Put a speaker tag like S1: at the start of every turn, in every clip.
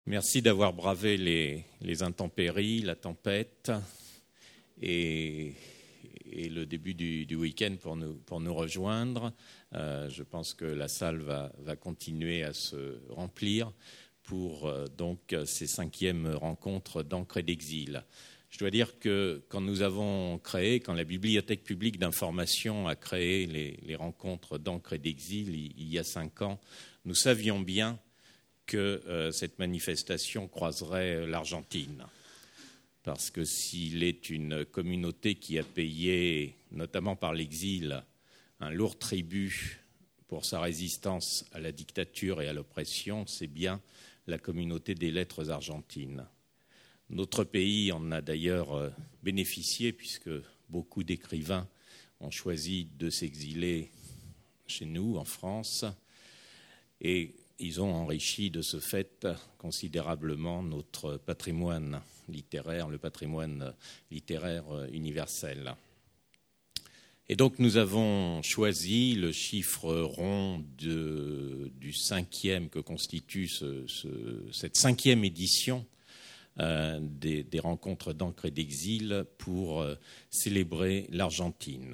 S1: Merci d'avoir bravé les intempéries, la tempête et le début du week-end pour nous rejoindre. Je pense que la salle va continuer à se remplir pour donc ces 5e rencontres d'Ancre et d'Exil. Je dois dire que quand la Bibliothèque publique d'information a créé les rencontres d'Ancre et d'Exil il y a 5 ans, nous savions bien que cette manifestation croiserait l'Argentine. Parce que s'il est une communauté qui a payé, notamment par l'exil, un lourd tribut pour sa résistance à la dictature et à l'oppression, c'est bien la communauté des lettres argentines. Notre pays en a d'ailleurs bénéficié, puisque beaucoup d'écrivains ont choisi de s'exiler chez nous, en France, et ils ont enrichi de ce fait considérablement notre patrimoine littéraire, le patrimoine littéraire universel. Et donc nous avons choisi le chiffre rond du 5e que constitue cette 5e édition des rencontres d'Ancre et d'Exil pour célébrer l'Argentine.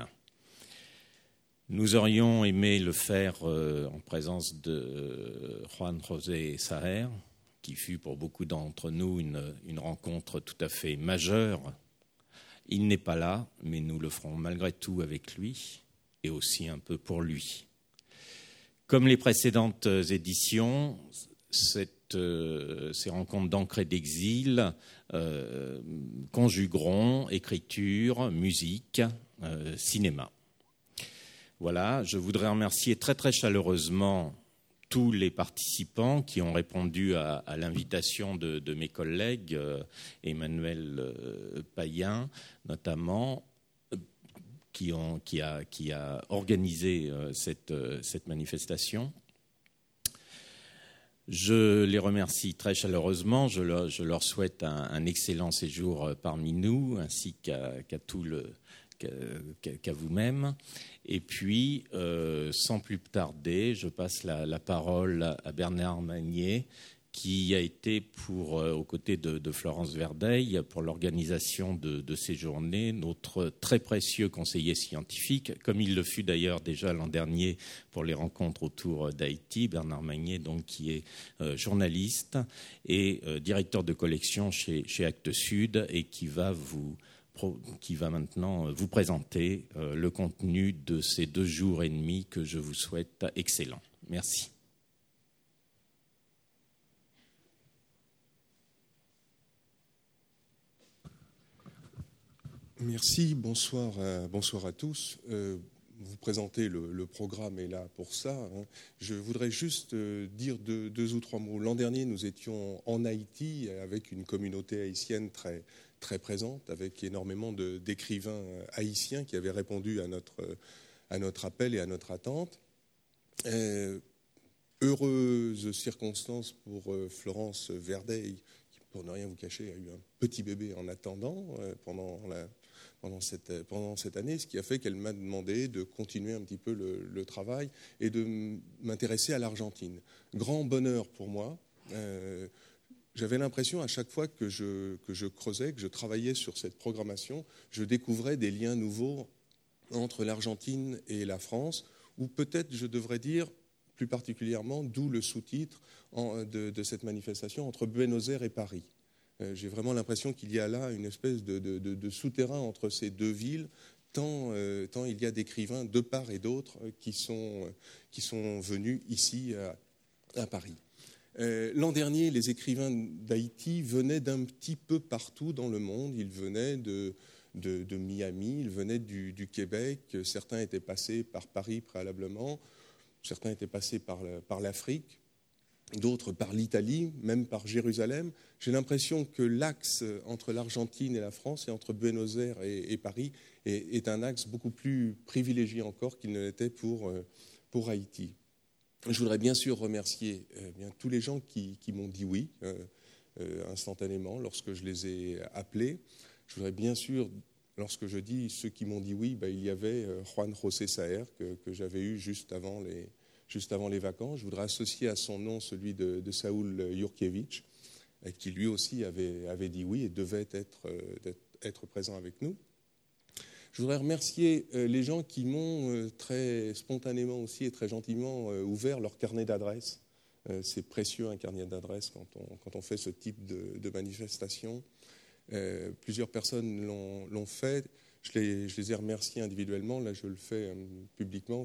S1: Nous aurions aimé le faire en présence de Juan José Saer, qui fut pour beaucoup d'entre nous une rencontre tout à fait majeure. Il n'est pas là, mais nous le ferons malgré tout avec lui et aussi un peu pour lui. Comme les précédentes éditions, ces rencontres d'Ancre et d'Exil conjugueront écriture, musique, cinéma. Voilà, je voudrais remercier très très chaleureusement tous les participants qui ont répondu à l'invitation de mes collègues, Emmanuel Payen notamment, qui a organisé cette manifestation. Je les remercie très chaleureusement, je leur souhaite un excellent séjour parmi nous, ainsi qu'à vous-même. Et puis, sans plus tarder, je passe la parole à Bernard Magnier, qui a été aux côtés de Florence Verdeil pour l'organisation de ces journées, notre très précieux conseiller scientifique, comme il le fut d'ailleurs déjà l'an dernier pour les rencontres autour d'Haïti. Bernard Magnier, donc, qui est journaliste et directeur de collection chez Actes Sud et qui va maintenant vous présenter le contenu de ces 2 jours et demi que je vous souhaite excellents. Merci.
S2: Merci, bonsoir à tous. Vous présentez le programme est là pour ça. Je voudrais juste dire deux ou trois mots. L'an dernier, nous étions en Haïti avec une communauté haïtienne très très présente, avec énormément d'écrivains haïtiens qui avaient répondu à notre appel et à notre attente. Heureuse circonstance pour Florence Verdeil, qui, pour ne rien vous cacher, a eu un petit bébé en attendant pendant cette année, ce qui a fait qu'elle m'a demandé de continuer un petit peu le travail et de m'intéresser à l'Argentine. Grand bonheur pour moi. J'avais l'impression à chaque fois que je creusais, que je travaillais sur cette programmation, je découvrais des liens nouveaux entre l'Argentine et la France, ou peut-être je devrais dire plus particulièrement, d'où le sous-titre de cette manifestation, entre Buenos Aires et Paris. J'ai vraiment l'impression qu'il y a là une espèce de souterrain entre ces 2 villes, tant il y a d'écrivains de part et d'autre qui sont venus ici à Paris. L'an dernier, les écrivains d'Haïti venaient d'un petit peu partout dans le monde. Ils venaient de Miami, ils venaient du Québec. Certains étaient passés par Paris préalablement, certains étaient passés par l'Afrique, d'autres par l'Italie, même par Jérusalem. J'ai l'impression que l'axe entre l'Argentine et la France et entre Buenos Aires et Paris est un axe beaucoup plus privilégié encore qu'il ne l'était pour Haïti. Je voudrais bien sûr remercier tous les gens qui m'ont dit oui instantanément lorsque je les ai appelés. Je voudrais bien sûr, lorsque je dis ceux qui m'ont dit oui, il y avait Juan José Saer que j'avais eu juste avant les vacances. Je voudrais associer à son nom celui de Saúl Jurkiewicz, qui lui aussi avait dit oui et devait être présent avec nous. Je voudrais remercier les gens qui m'ont très spontanément aussi et très gentiment ouvert leur carnet d'adresses. C'est précieux, un carnet d'adresses, quand on fait ce type de manifestation. Plusieurs personnes l'ont fait. Je les ai remerciés individuellement. Là, je le fais publiquement.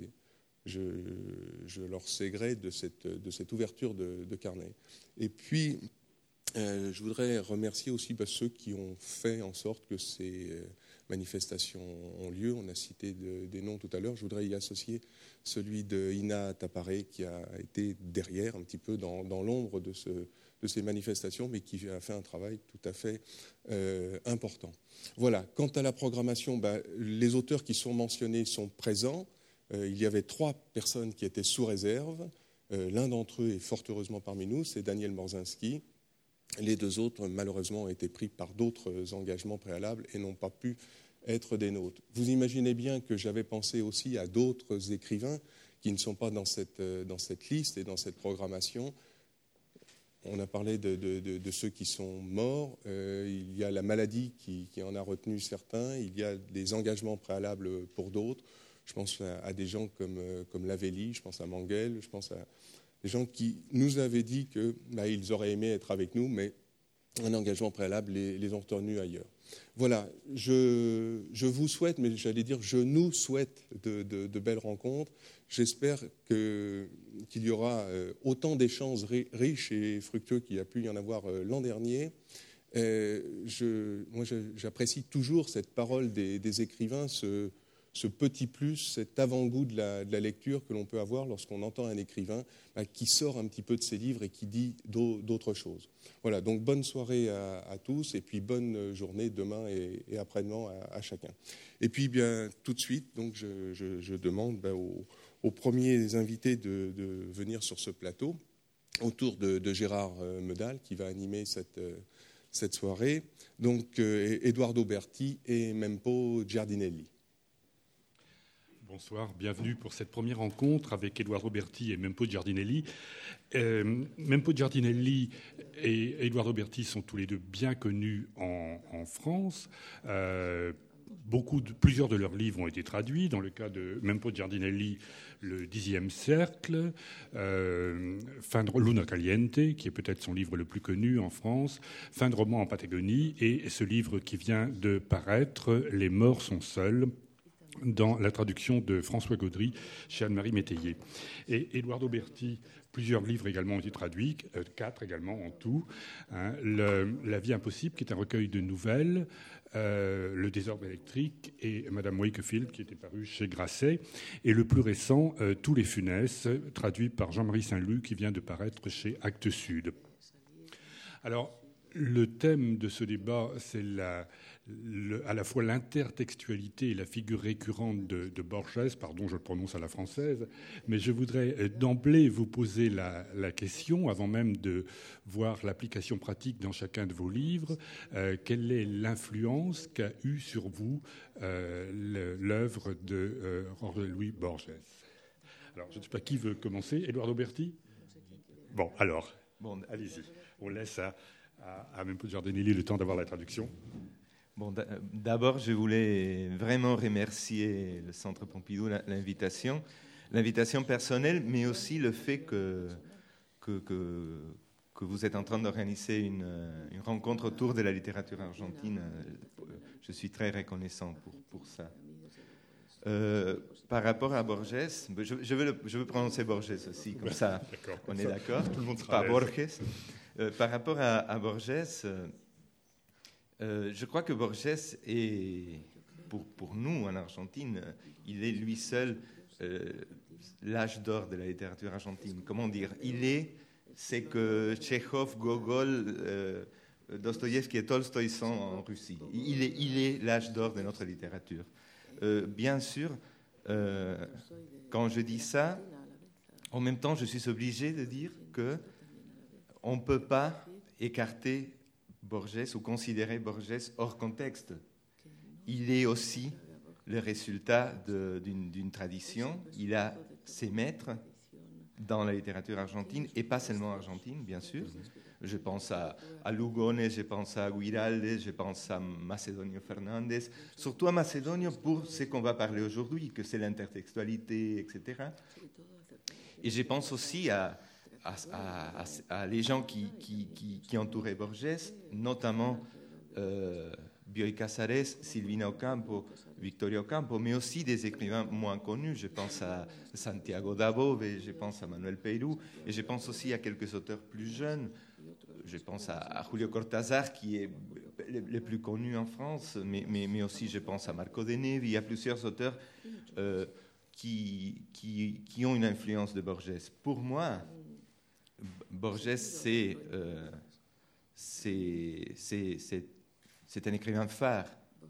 S2: Je leur sais gré de cette ouverture de carnet. Et puis, je voudrais remercier aussi ceux qui ont fait en sorte que ces manifestations ont lieu. On a cité des noms tout à l'heure. Je voudrais y associer celui de Ina Taparé, qui a été derrière, un petit peu dans l'ombre de ces manifestations, mais qui a fait un travail tout à fait important. Voilà. Quant à la programmation, les auteurs qui sont mentionnés sont présents. Il y avait 3 personnes qui étaient sous réserve. L'un d'entre eux est fort heureusement parmi nous, c'est Daniel Morzynski. Les 2 autres, malheureusement, ont été pris par d'autres engagements préalables et n'ont pas pu être des nôtres. Vous imaginez bien que j'avais pensé aussi à d'autres écrivains qui ne sont pas dans cette liste et dans cette programmation. On a parlé de ceux qui sont morts. Il y a la maladie qui en a retenu certains. Il y a des engagements préalables pour d'autres. Je pense à des gens comme Lavelli, je pense à Manguel, je pense à des gens qui nous avaient dit qu'ils auraient aimé être avec nous, mais un engagement préalable les ont retenus ailleurs. Voilà, je vous souhaite, mais j'allais dire je nous souhaite de belles rencontres. J'espère qu'il y aura autant d'échanges riches et fructueux qu'il y a pu y en avoir l'an dernier. Moi, j'apprécie toujours cette parole des écrivains, ce petit plus, cet avant-goût de la lecture que l'on peut avoir lorsqu'on entend un écrivain qui sort un petit peu de ses livres et qui dit d'autres choses. Voilà, donc bonne soirée à tous et puis bonne journée demain et après-demain à chacun. Et puis bien tout de suite, donc je demande aux premiers invités de venir sur ce plateau autour de Gérard Medal qui va animer cette soirée, donc Eduardo Berti et Mempo Giardinelli.
S3: Bonsoir, bienvenue pour cette première rencontre avec Eduardo Berti et Mempo Giardinelli. Mempo Giardinelli et Eduardo Berti sont tous les deux bien connus en France. Plusieurs de leurs livres ont été traduits. Dans le cas de Mempo Giardinelli, Le 10e cercle, Luna Caliente, qui est peut-être son livre le plus connu en France, Fin de roman en Patagonie, et ce livre qui vient de paraître, Les morts sont seuls, dans la traduction de François Gaudry chez Anne-Marie Métayer. Et Eduardo Berti, plusieurs livres également ont été traduits, 4 également en tout. La vie impossible, qui est un recueil de nouvelles, Le désordre électrique et Madame Wakefield, qui était paru chez Grasset. Et le plus récent, Tous les funestes, traduit par Jean-Marie Saint-Loup, qui vient de paraître chez Actes Sud. Alors, le thème de ce débat, c'est à la fois l'intertextualité et la figure récurrente de Borges, pardon, je le prononce à la française, mais je voudrais d'emblée vous poser la question, avant même de voir l'application pratique dans chacun de vos livres. Quelle est l'influence qu'a eue sur vous l'œuvre de Jorge Luis Borges? Alors, je ne sais pas qui veut commencer. Eduardo Berti? Bon, alors, allez-y. On laisse à Mempo Giardinelli le temps d'avoir la traduction.
S4: Bon, d'abord, je voulais vraiment remercier le Centre Pompidou, l'invitation personnelle, mais aussi le fait que vous êtes en train d'organiser une rencontre autour de la littérature argentine. Je suis très reconnaissant pour ça. Par rapport à Borges, je veux prononcer Borges aussi, comme ça, on est d'accord.
S3: Tout le monde sera
S4: pas Borges. Par rapport à Borges, je crois que Borges est, pour nous en Argentine, il est lui seul l'âge d'or de la littérature argentine. Comment dire? C'est que Tchekhov, Gogol, Dostoïevski et Tolstoï sont en Russie. Il est l'âge d'or de notre littérature. Bien sûr, quand je dis ça, en même temps, je suis obligé de dire qu'on ne peut pas écarter Borges ou considérer Borges hors contexte. Il est aussi le résultat d'une tradition. Il a ses maîtres dans la littérature argentine, et pas seulement argentine, bien sûr. Je pense à Lugones, je pense à Guiraldes, je pense à Macedonio Fernandez, surtout à Macedonio pour ce qu'on va parler aujourd'hui, que c'est l'intertextualité, etc. Et je pense aussi à les gens qui entouraient Borges, notamment Bioy Casares, Silvina Ocampo, Victoria Ocampo, mais aussi des écrivains moins connus. Je pense à Santiago Dabove, je pense à Manuel Peirou, et je pense aussi à quelques auteurs plus jeunes. Je pense à Julio Cortázar, qui est le plus connu en France, mais aussi je pense à Marco de Nevi. Il y a plusieurs auteurs qui ont une influence de Borges. Pour moi, Borges, c'est un écrivain phare.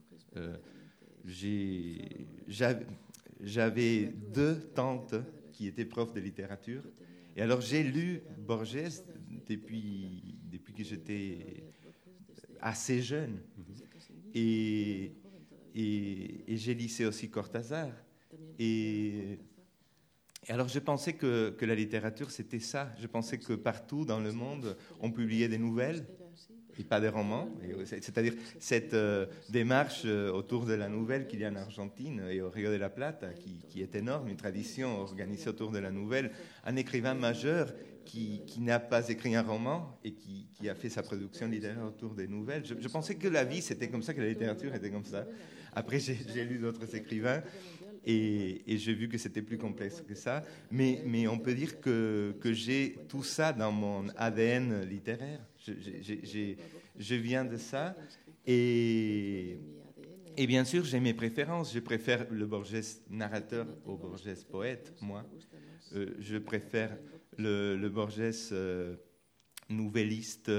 S4: J'avais 2 tantes qui étaient profs de littérature. Et alors j'ai lu Borges depuis que j'étais assez jeune. Et j'ai lisé aussi Cortázar. Et alors je pensais que la littérature, c'était ça. Je pensais que partout dans le monde, on publiait des nouvelles et pas des romans. C'est-à-dire cette démarche autour de la nouvelle qu'il y a en Argentine et au Rio de la Plata, qui est énorme, une tradition organisée autour de la nouvelle. Un écrivain majeur qui n'a pas écrit un roman et qui a fait sa production littéraire autour des nouvelles. Je pensais que la vie, c'était comme ça, que la littérature était comme ça. Après, j'ai lu d'autres écrivains et j'ai vu que c'était plus complexe que ça. Mais on peut dire que j'ai tout ça dans mon ADN littéraire. Je viens de ça. Et bien sûr, j'ai mes préférences. Je préfère le Borges narrateur au Borges poète, moi. Je préfère le Borges nouvelliste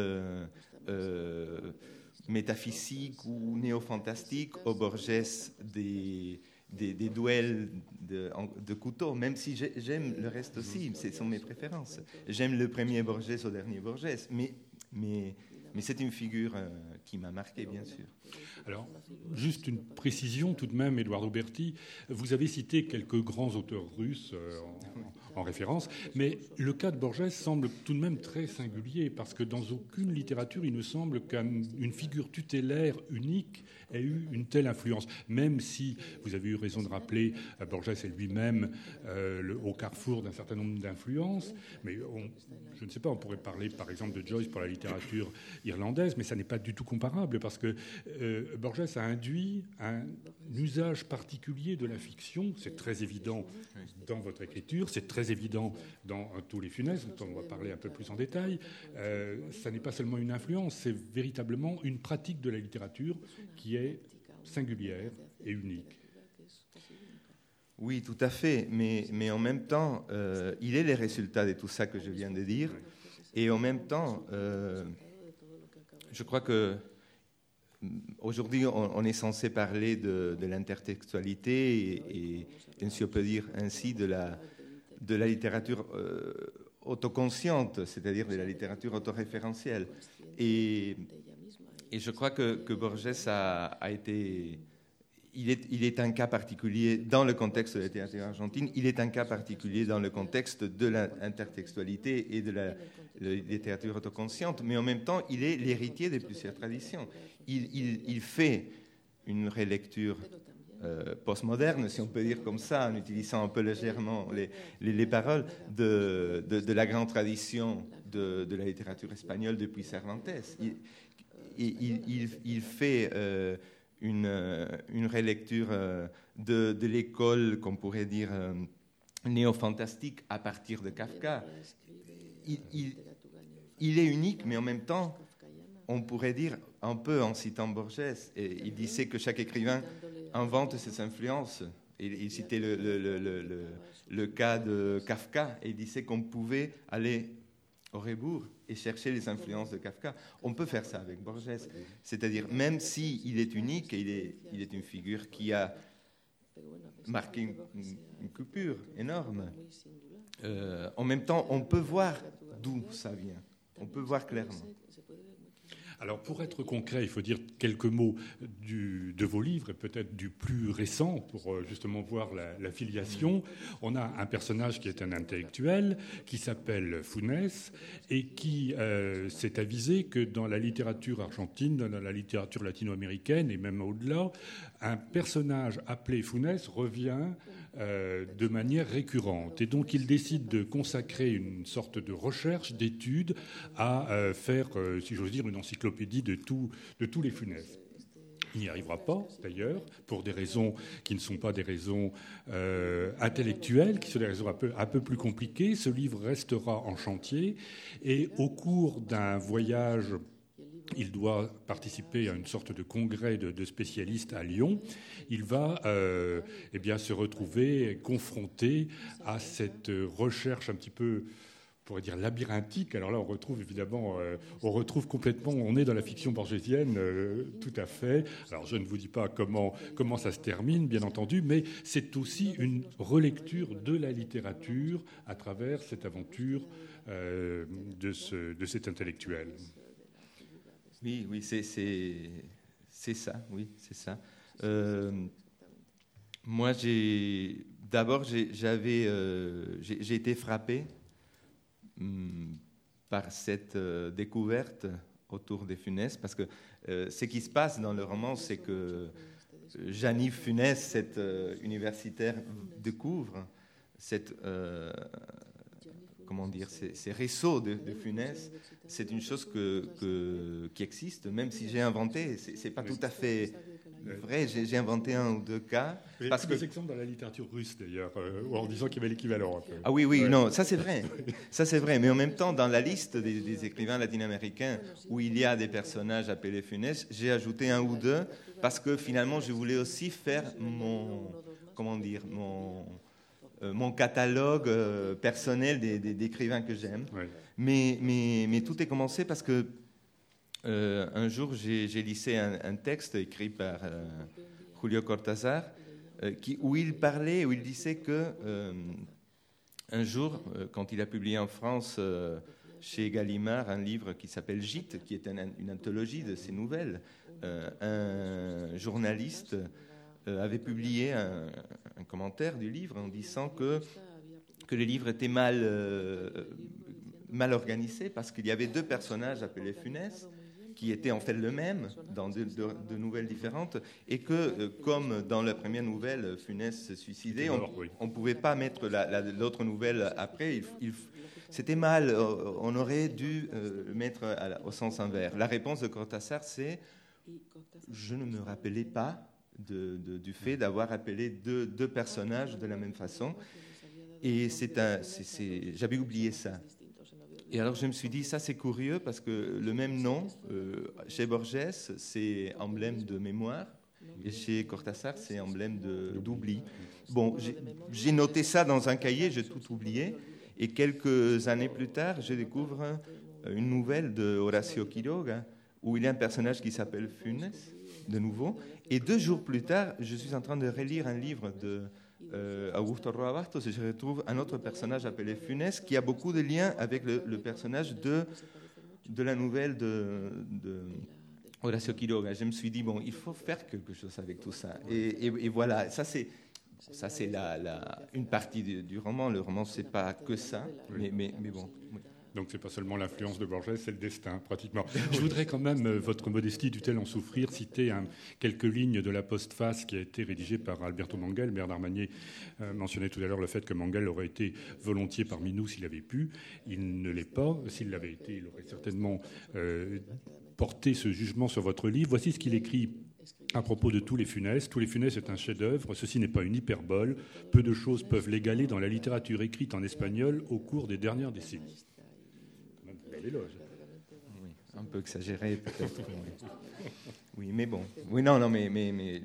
S4: métaphysique ou néo-fantastique au Borges des duels de couteaux, même si j'aime le reste aussi, ce sont mes préférences. J'aime le premier Borges au dernier Borges, mais c'est une figure qui m'a marqué, bien sûr.
S3: Alors, juste une précision tout de même, Eduardo Berti, vous avez cité quelques grands auteurs russes en référence, mais le cas de Borges semble tout de même très singulier, parce que dans aucune littérature, il ne semble qu'une figure tutélaire unique ait eu une telle influence, même si vous avez eu raison de rappeler, Borges est lui-même au carrefour d'un certain nombre d'influences, mais je ne sais pas, on pourrait parler par exemple de Joyce pour la littérature irlandaise, mais ça n'est pas du tout comparable, parce que Borges a induit un usage particulier de la fiction. C'est très évident dans votre écriture, c'est très évident dans Tous les Funès, dont on va parler un peu plus en détail. Ça n'est pas seulement une influence, c'est véritablement une pratique de la littérature qui est singulière et unique.
S4: Oui, tout à fait, mais en même temps, il est le résultat de tout ça que je viens de dire, et en même temps, je crois que aujourd'hui, on est censé parler de l'intertextualité et si on peut dire ainsi, de la littérature autoconsciente, c'est-à-dire de la littérature autoréférentielle. Et je crois que Borges a été... Il est un cas particulier dans le contexte de la littérature argentine, il est un cas particulier dans le contexte de l'intertextualité et de la littérature autoconsciente, mais en même temps, il est l'héritier de plusieurs traditions. Il fait une relecture postmoderne, si on peut dire comme ça, en utilisant un peu légèrement les paroles de la grande tradition de la littérature espagnole depuis Cervantes. Il fait une relecture de l'école, qu'on pourrait dire, néo-fantastique à partir de Kafka. Il est unique, mais en même temps, on pourrait dire, un peu en citant Borges, et il disait que chaque écrivain invente ses influences. Il citait le cas de Kafka, et il disait qu'on pouvait aller au rebours et chercher les influences de Kafka. On peut faire ça avec Borges. C'est-à-dire, même s'il est unique, et il est une figure qui a marqué une coupure énorme, en même temps, on peut voir d'où ça vient. On peut voir clairement.
S3: Alors, pour être concret, il faut dire quelques mots de vos livres, et peut-être du plus récent, pour justement voir la filiation. On a un personnage qui est un intellectuel, qui s'appelle Funes, et qui s'est avisé que dans la littérature argentine, dans la littérature latino-américaine, et même au-delà, un personnage appelé Funes revient de manière récurrente. Et donc, il décide de consacrer une sorte de recherche, d'étude, à faire, si j'ose dire, une encyclopédie de tous les Funès. Il n'y arrivera pas, d'ailleurs, pour des raisons qui ne sont pas des raisons intellectuelles, qui sont des raisons un peu plus compliquées. Ce livre restera en chantier, et au cours d'un voyage, il doit participer à une sorte de congrès de spécialistes à Lyon. Il va se retrouver confronté à cette recherche un petit peu, on pourrait dire, labyrinthique. Alors là, on retrouve évidemment, complètement, on est dans la fiction borgésienne, tout à fait. Alors je ne vous dis pas comment ça se termine, bien entendu, mais c'est aussi une relecture de la littérature à travers cette aventure de cet intellectuel.
S4: Oui, c'est ça, oui, c'est ça. Moi, j'ai été frappé par cette découverte autour des Funès, parce que ce qui se passe dans le roman, c'est que Jean-Yves Funès, cet universitaire, découvre cette... ces réseaux de Funès, c'est une chose qui existe, même si j'ai inventé. C'est pas tout à fait vrai. J'ai inventé un ou deux cas.
S3: Parce que des exemples dans la littérature russe, d'ailleurs, en disant qu'il y avait l'équivalent.
S4: Ah oui, non, ça c'est vrai. Ça c'est vrai. Mais en même temps, dans la liste des écrivains latino-américains où il y a des personnages appelés Funès, j'ai ajouté un ou deux parce que finalement, je voulais aussi faire mon catalogue personnel d'écrivains que j'aime. Oui. Mais tout est commencé parce que un jour, j'ai lisé un texte écrit par Julio Cortázar où il disait que un jour, quand il a publié en France chez Gallimard un livre qui s'appelle Gîtes, qui est une anthologie de ses nouvelles, un journaliste avait publié un commentaire du livre en disant que le livre était mal organisé parce qu'il y avait deux personnages appelés Funès qui étaient en fait le même dans deux nouvelles différentes et que, comme dans la première nouvelle, Funès se suicidait, on ne pouvait pas mettre l'autre nouvelle après. C'était mal, on aurait dû le mettre au sens inverse. La réponse de Cortázar, c'est « je ne me rappelais pas du fait d'avoir appelé deux personnages de la même façon. » Et j'avais oublié ça. Et alors je me suis dit, ça c'est curieux parce que le même nom, chez Borges, c'est emblème de mémoire, et chez Cortázar, c'est emblème d'oubli. Bon, j'ai noté ça dans un cahier, j'ai tout oublié, et quelques années plus tard, je découvre une nouvelle de Horacio Quiroga, où il y a un personnage qui s'appelle Funes, de nouveau, et 2 jours plus tard, je suis en train de relire un livre de Augusto Roa Bastos et je retrouve un autre personnage appelé Funes qui a beaucoup de liens avec le personnage de la nouvelle de Horacio Quiroga. Je me suis dit, bon, il faut faire quelque chose avec tout ça. Et voilà, ça c'est une partie du roman. Le roman, c'est pas que ça, mais bon. Oui.
S3: Donc c'est pas seulement l'influence de Borges, c'est le destin, pratiquement. Je voudrais quand même, votre modestie dut-elle en souffrir, citer quelques lignes de la postface qui a été rédigée par Alberto Manguel. Bernard Magnier mentionnait tout à l'heure le fait que Manguel aurait été volontiers parmi nous s'il avait pu. Il ne l'est pas. S'il l'avait été, il aurait certainement porté ce jugement sur votre livre. Voici ce qu'il écrit à propos de Tous les Funès. Tous les Funès est un chef-d'œuvre. Ceci n'est pas une hyperbole. Peu de choses peuvent l'égaler dans la littérature écrite en espagnol au cours des dernières décennies. L'éloge.
S4: Oui, un peu exagéré peut-être. Oui, mais bon. Oui, non, mais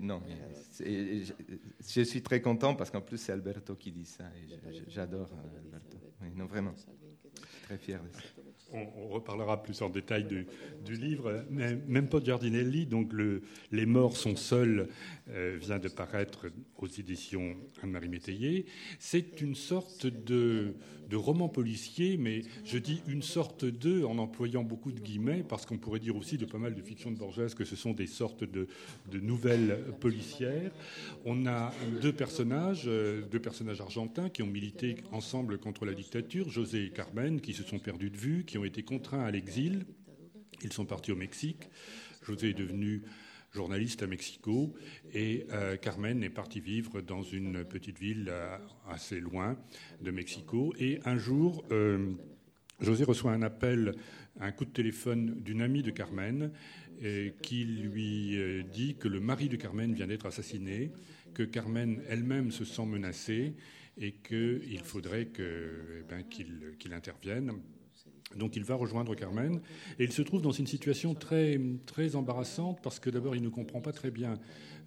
S4: je suis très content parce qu'en plus c'est Alberto qui dit ça et j'adore Alberto. Oui, non, vraiment. Je suis très fier de ça.
S3: On reparlera plus en détail du livre. Mais même pas Giardinelli, donc Les morts sont seuls, vient de paraître aux éditions Anne-Marie Métayer. C'est une sorte de roman policier, mais je dis une sorte de, en employant beaucoup de guillemets, parce qu'on pourrait dire aussi de pas mal de fiction de Borges que ce sont des sortes de nouvelles policières. On a deux personnages argentins qui ont milité ensemble contre la dictature, José et Carmen, qui se sont perdus de vue, qui ont été contraints à l'exil. Ils sont partis au Mexique. José est devenu journaliste à Mexico et Carmen est partie vivre dans une petite ville assez loin de Mexico. Et un jour, José reçoit un appel, un coup de téléphone d'une amie de Carmen qui lui dit que le mari de Carmen vient d'être assassiné, que Carmen elle-même se sent menacée et qu'il faudrait qu'il intervienne. Donc il va rejoindre Carmen et il se trouve dans une situation très, très embarrassante parce que d'abord il ne comprend pas très bien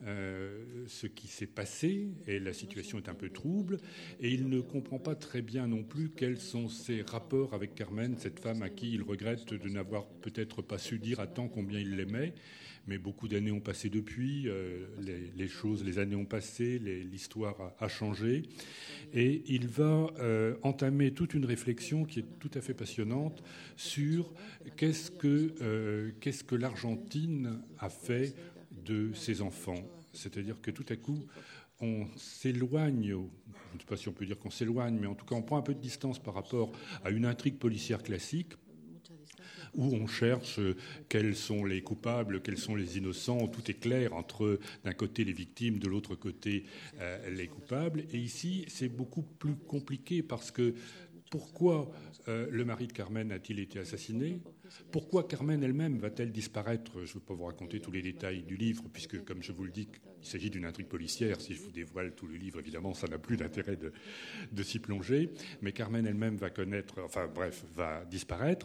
S3: ce qui s'est passé et la situation est un peu trouble et il ne comprend pas très bien non plus quels sont ses rapports avec Carmen, cette femme à qui il regrette de n'avoir peut-être pas su dire à temps combien il l'aimait. Mais beaucoup d'années ont passé depuis, les années ont passé, l'histoire a changé. Et il va entamer toute une réflexion qui est tout à fait passionnante sur qu'est-ce que l'Argentine a fait de ses enfants. C'est-à-dire que tout à coup, on s'éloigne, je ne sais pas si on peut dire qu'on s'éloigne, mais en tout cas on prend un peu de distance par rapport à une intrigue policière classique, où on cherche quels sont les coupables, quels sont les innocents. Tout est clair entre, d'un côté, les victimes, de l'autre côté, les coupables. Et ici, c'est beaucoup plus compliqué parce que pourquoi le mari de Carmen a-t-il été assassiné ? Pourquoi Carmen elle-même va-t-elle disparaître ? Je ne veux pas vous raconter tous les détails du livre, puisque, comme je vous le dis, il s'agit d'une intrigue policière. Si je vous dévoile tout le livre, évidemment, ça n'a plus d'intérêt de s'y plonger. Mais Carmen elle-même va disparaître.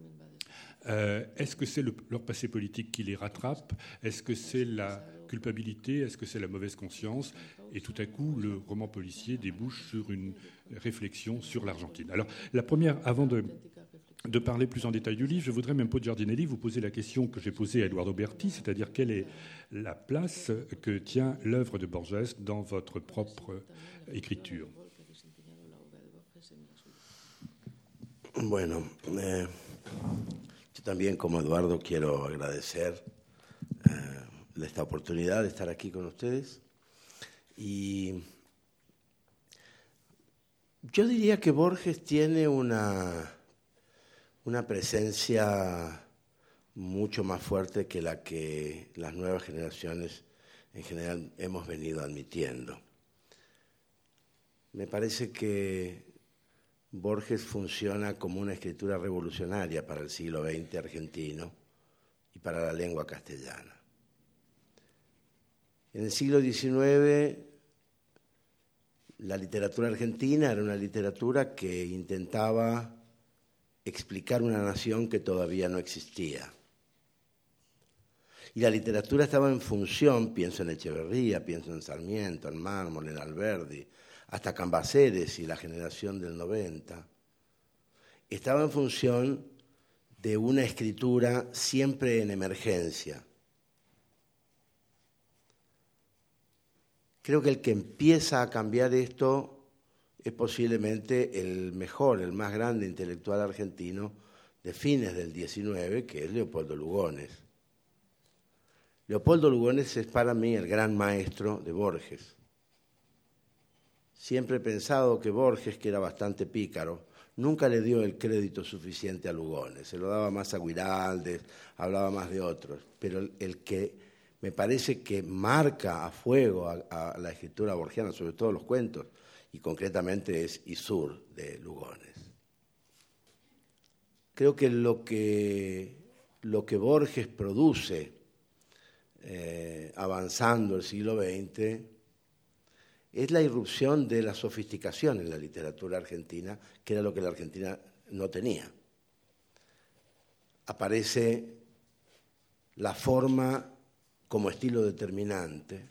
S3: Est-ce que c'est leur passé politique qui les rattrape ? Est-ce que c'est la culpabilité ? Est-ce que c'est la mauvaise conscience ? Et tout à coup, le roman policier débouche sur une réflexion sur l'Argentine. Alors, la première, avant de parler plus en détail du livre, je voudrais, même pour Giardinelli, vous poser la question que j'ai posée à Eduardo Berti, c'est-à-dire quelle est la place que tient l'œuvre de Borges dans votre propre écriture ?
S5: Bueno, yo también, como Eduardo, quiero agradecer esta oportunidad de estar aquí con ustedes. Y yo diría que Borges tiene una presencia mucho más fuerte que la que las nuevas generaciones en general hemos venido admitiendo. Me parece que Borges funciona como una escritura revolucionaria para el siglo XX argentino y para la lengua castellana. En el siglo XIX, la literatura argentina era una literatura que intentaba explicar una nación que todavía no existía. Y la literatura estaba en función, pienso en Echeverría, pienso en Sarmiento, en Mármol, en Alberdi, hasta Cambaceres y la generación del 90, estaba en función de una escritura siempre en emergencia. Creo que el que empieza a cambiar esto es posiblemente el mejor, el más grande intelectual argentino de fines del XIX, que es Leopoldo Lugones. Leopoldo Lugones es para mí el gran maestro de Borges. Siempre he pensado que Borges, que era bastante pícaro, nunca le dio el crédito suficiente a Lugones. Se lo daba más a Guiraldes, hablaba más de otros. Pero el que me parece que marca a fuego a la escritura borgiana, sobre todo los cuentos, y concretamente es Isur, de Lugones. Creo que lo que Borges produce avanzando el siglo XX es la irrupción de la sofisticación en la literatura argentina, que era lo que la Argentina no tenía. Aparece la forma como estilo determinante,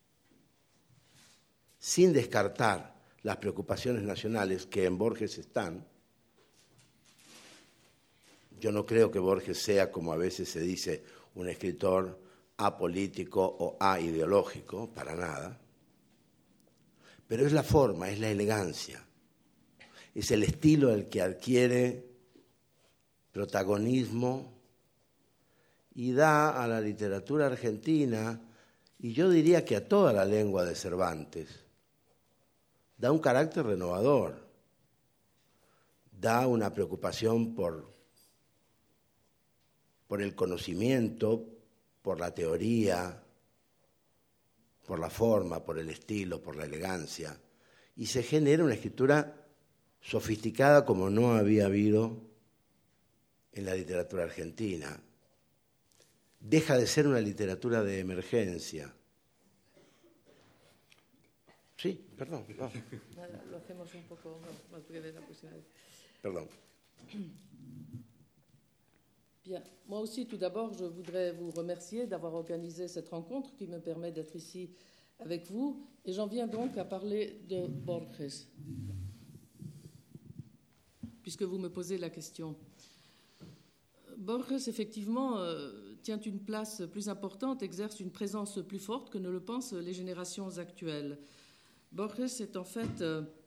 S5: sin descartar las preocupaciones nacionales que en Borges están, Yo no creo que Borges sea, como a veces se dice, un escritor apolítico o aideológico, para nada. Pero es la forma, es la elegancia, es el estilo el que adquiere protagonismo y da a la literatura argentina, y yo diría que a toda la lengua de Cervantes, da un carácter renovador, da una preocupación por el conocimiento, por la teoría, por la forma, por el estilo, por la elegancia, y se genera una escritura sofisticada como no había habido en la literatura argentina. Deja de ser una literatura de emergencia. Sí, perdón. No.
S6: Lo hacemos un poco más breve la posibilidad.
S5: Perdón.
S6: Bien. Moi aussi, tout d'abord, je voudrais vous remercier d'avoir organisé cette rencontre qui me permet d'être ici avec vous. Et j'en viens donc à parler de Borges, puisque vous me posez la question. Borges, effectivement, tient une place plus importante, exerce une présence plus forte que ne le pensent les générations actuelles. Borges est en fait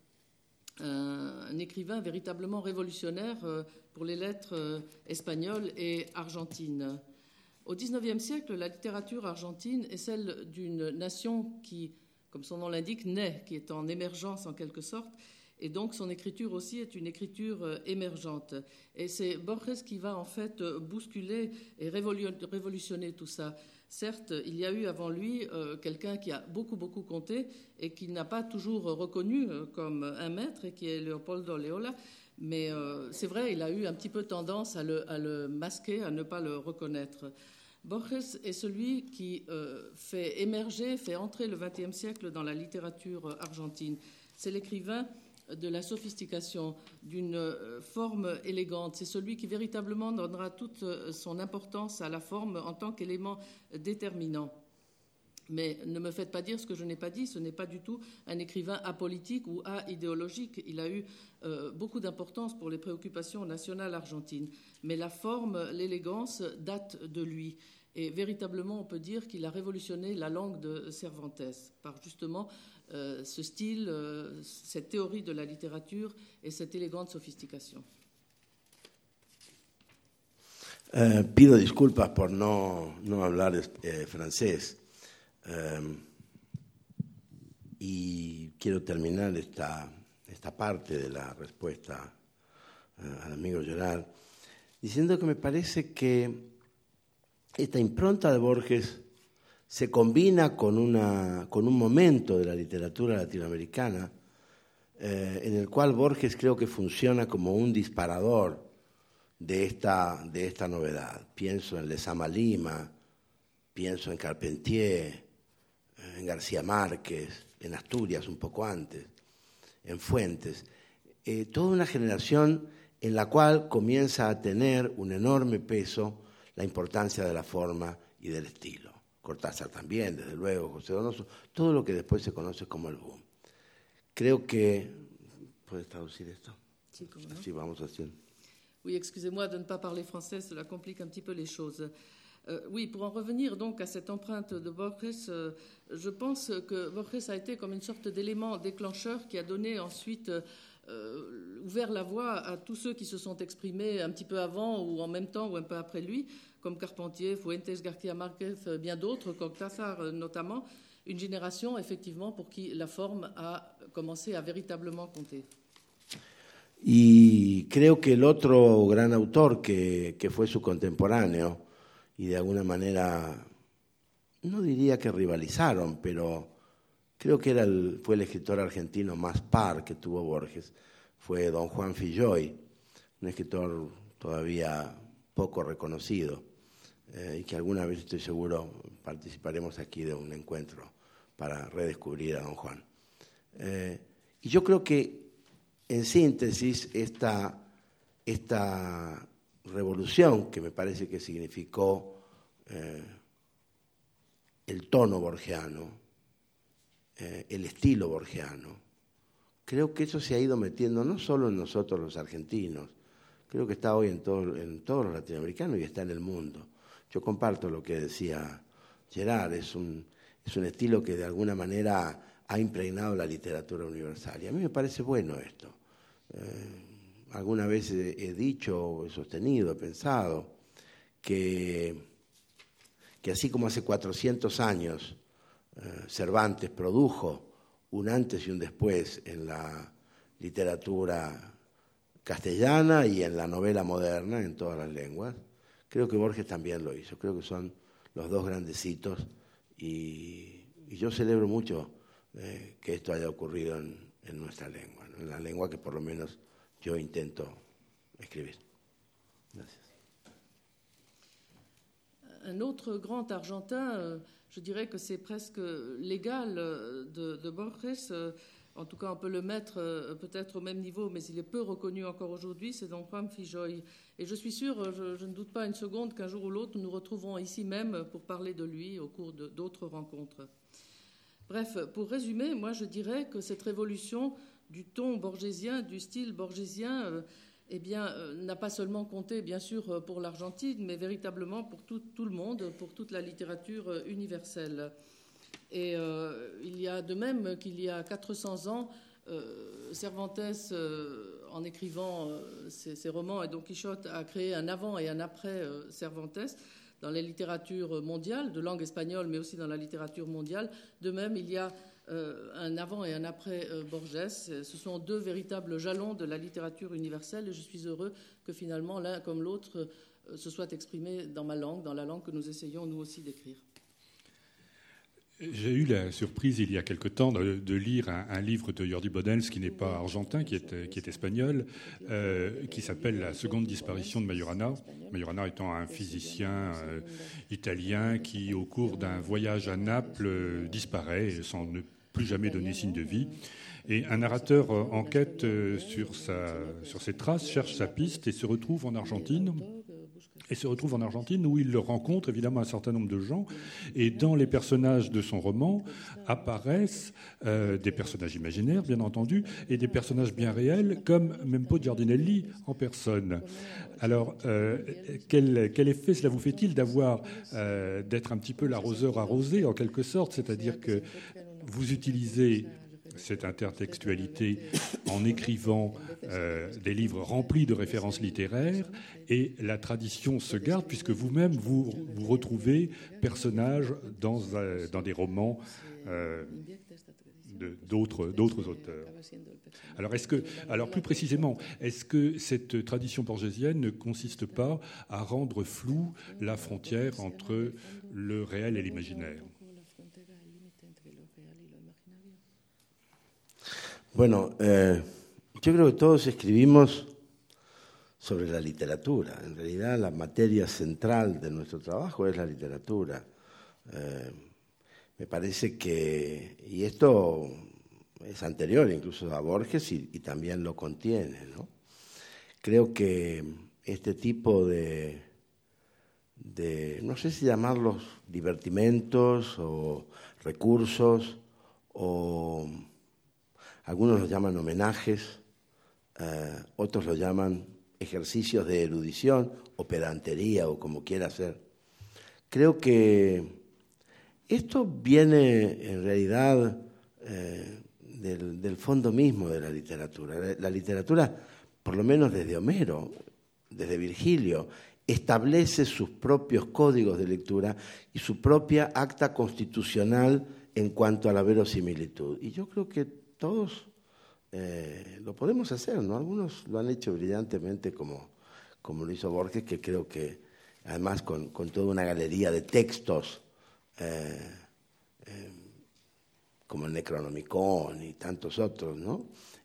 S6: un écrivain véritablement révolutionnaire pour les lettres espagnoles et argentines. Au XIXe siècle, la littérature argentine est celle d'une nation qui, comme son nom l'indique, naît, qui est en émergence en quelque sorte, et donc son écriture aussi est une écriture émergente. Et c'est Borges qui va en fait bousculer et révolutionner tout ça. Certes, il y a eu avant lui quelqu'un qui a beaucoup compté et qui n'a pas toujours reconnu comme un maître, et qui est Leopoldo Leola, mais c'est vrai, il a eu un petit peu tendance à le masquer, à ne pas le reconnaître. Borges est celui qui fait émerger, fait entrer le XXe siècle dans la littérature argentine. C'est l'écrivain de la sophistication, d'une forme élégante. C'est celui qui véritablement donnera toute son importance à la forme en tant qu'élément déterminant. Mais ne me faites pas dire ce que je n'ai pas dit, ce n'est pas du tout un écrivain apolitique ou aidéologique. Il a eu beaucoup d'importance pour les préoccupations nationales argentines. Mais la forme, l'élégance datent de lui. Et véritablement, on peut dire qu'il a révolutionné la langue de Cervantes par justement ce style, cette théorie de la littérature et cette élégante sophistication.
S5: Pido disculpas por no hablar francés. Y quiero terminar esta parte de la respuesta al amigo Gerard diciendo que me parece que esta impronta de Borges se combina con un momento de la literatura latinoamericana en el cual Borges creo que funciona como un disparador de esta novedad. Pienso en Lezama Lima, pienso en Carpentier, en García Márquez, en Asturias un poco antes, en Fuentes. Toda una generación en la cual comienza a tener un enorme peso la importancia de la forma y del estilo. Cortázar también, desde luego, José Donoso, todo lo que después se conoce como el boom. Creo que... ¿Puedes traducir esto?
S6: Sí, comment non.
S5: Así vamos haciendo.
S6: Oui, excusez-moi de ne pas parler français, cela complique un petit peu les choses. Oui, pour en revenir donc à cette empreinte de Borges, je pense que Borges a été comme une sorte d'élément déclencheur qui a donné ensuite, ouvert la voie à tous ceux qui se sont exprimés un petit peu avant ou en même temps ou un peu après lui, comme Carpentier, Fuentes, García Márquez, bien d'autres, Cortázar notamment, une génération effectivement pour qui la forme a commencé à véritablement compter.
S5: Y creo que el otro gran autor que fue su contemporáneo y de alguna manera, no diría que rivalizaron, pero creo que fue el escritor argentino más par que tuvo Borges, fue don Juan Filloy, un escritor todavía poco reconocido y que alguna vez, estoy seguro, participaremos aquí de un encuentro para redescubrir a don Juan. Y yo creo que, en síntesis, esta revolución que me parece que significó el tono borgiano, el estilo borgiano, creo que eso se ha ido metiendo no solo en nosotros los argentinos, Creo que está hoy en todos los latinoamericanos y está en el mundo. Yo comparto lo que decía Gerard, es un estilo que de alguna manera ha impregnado la literatura universal. Y a mí me parece bueno esto. Alguna vez he dicho, he sostenido, he pensado que así como hace 400 años Cervantes produjo un antes y un después en la literatura castellana y en la novela moderna, en todas las lenguas, creo que Borges también lo hizo. Creo que son los dos grandecitos y yo celebro mucho que esto haya ocurrido en nuestra lengua, ¿no? En la lengua que por lo menos yo intento escribir. Gracias.
S6: Un autre grand argentin, je dirais que c'est presque l'égal de Borges, en tout cas on peut le mettre peut-être au même niveau, mais il est peu reconnu encore aujourd'hui, c'est Don Juan Filloy. Et je suis sûre, je ne doute pas une seconde qu'un jour ou l'autre nous nous retrouverons ici même pour parler de lui au cours d'autres rencontres. Bref, pour résumer, moi je dirais que cette révolution du ton borgésien, du style borgésien, n'a pas seulement compté, bien sûr, pour l'Argentine, mais véritablement pour tout le monde, pour toute la littérature universelle. Et il y a de même qu'il y a 400 ans, Cervantes, en écrivant ses romans et Don Quichotte, a créé un avant et un après Cervantes dans la littérature mondiale, de langue espagnole, mais aussi dans la littérature mondiale. De même, il y a un avant et un après Borges. Ce sont deux véritables jalons de la littérature universelle et je suis heureux que finalement l'un comme l'autre se soit exprimé dans ma langue, dans la langue que nous essayons nous aussi d'écrire.
S3: J'ai eu la surprise il y a quelque temps de lire un livre de Jordi Bonels qui n'est pas argentin, qui est espagnol, qui s'appelle La seconde disparition de Majorana. Majorana étant un physicien italien qui, au cours d'un voyage à Naples, disparaît sans ne plus jamais donner signe de vie. Et un narrateur enquête sur ses traces, cherche sa piste et se retrouve en Argentine. Où il rencontre évidemment un certain nombre de gens. Et dans les personnages de son roman apparaissent des personnages imaginaires, bien entendu, et des personnages bien réels, comme Mempo Giardinelli en personne. Alors, quel effet cela vous fait-il d'être un petit peu l'arroseur arrosé, en quelque sorte, c'est-à-dire que vous utilisez cette intertextualité en écrivant des livres remplis de références littéraires et la tradition se garde puisque vous-même vous retrouvez personnages dans des romans d'autres auteurs. Alors plus précisément, est-ce que cette tradition borgésienne ne consiste pas à rendre floue la frontière entre le réel et l'imaginaire ?
S5: Bueno, yo creo que todos escribimos sobre la literatura. En realidad la materia central de nuestro trabajo es la literatura. Me parece que, y esto es anterior incluso a Borges y también lo contiene, ¿no? Creo que este tipo de, no sé si llamarlos divertimentos o recursos o... Algunos los llaman homenajes, otros los llaman ejercicios de erudición o pedantería o como quiera ser. Creo que esto viene en realidad del fondo mismo de la literatura. La literatura, por lo menos desde Homero, desde Virgilio, establece sus propios códigos de lectura y su propia acta constitucional en cuanto a la verosimilitud. Y yo creo que todos lo podemos hacer, ¿no? Algunos lo han hecho brillantemente como lo hizo Borges, que creo que además con toda una galería de textos como el Necronomicon y tantos otros, ¿no?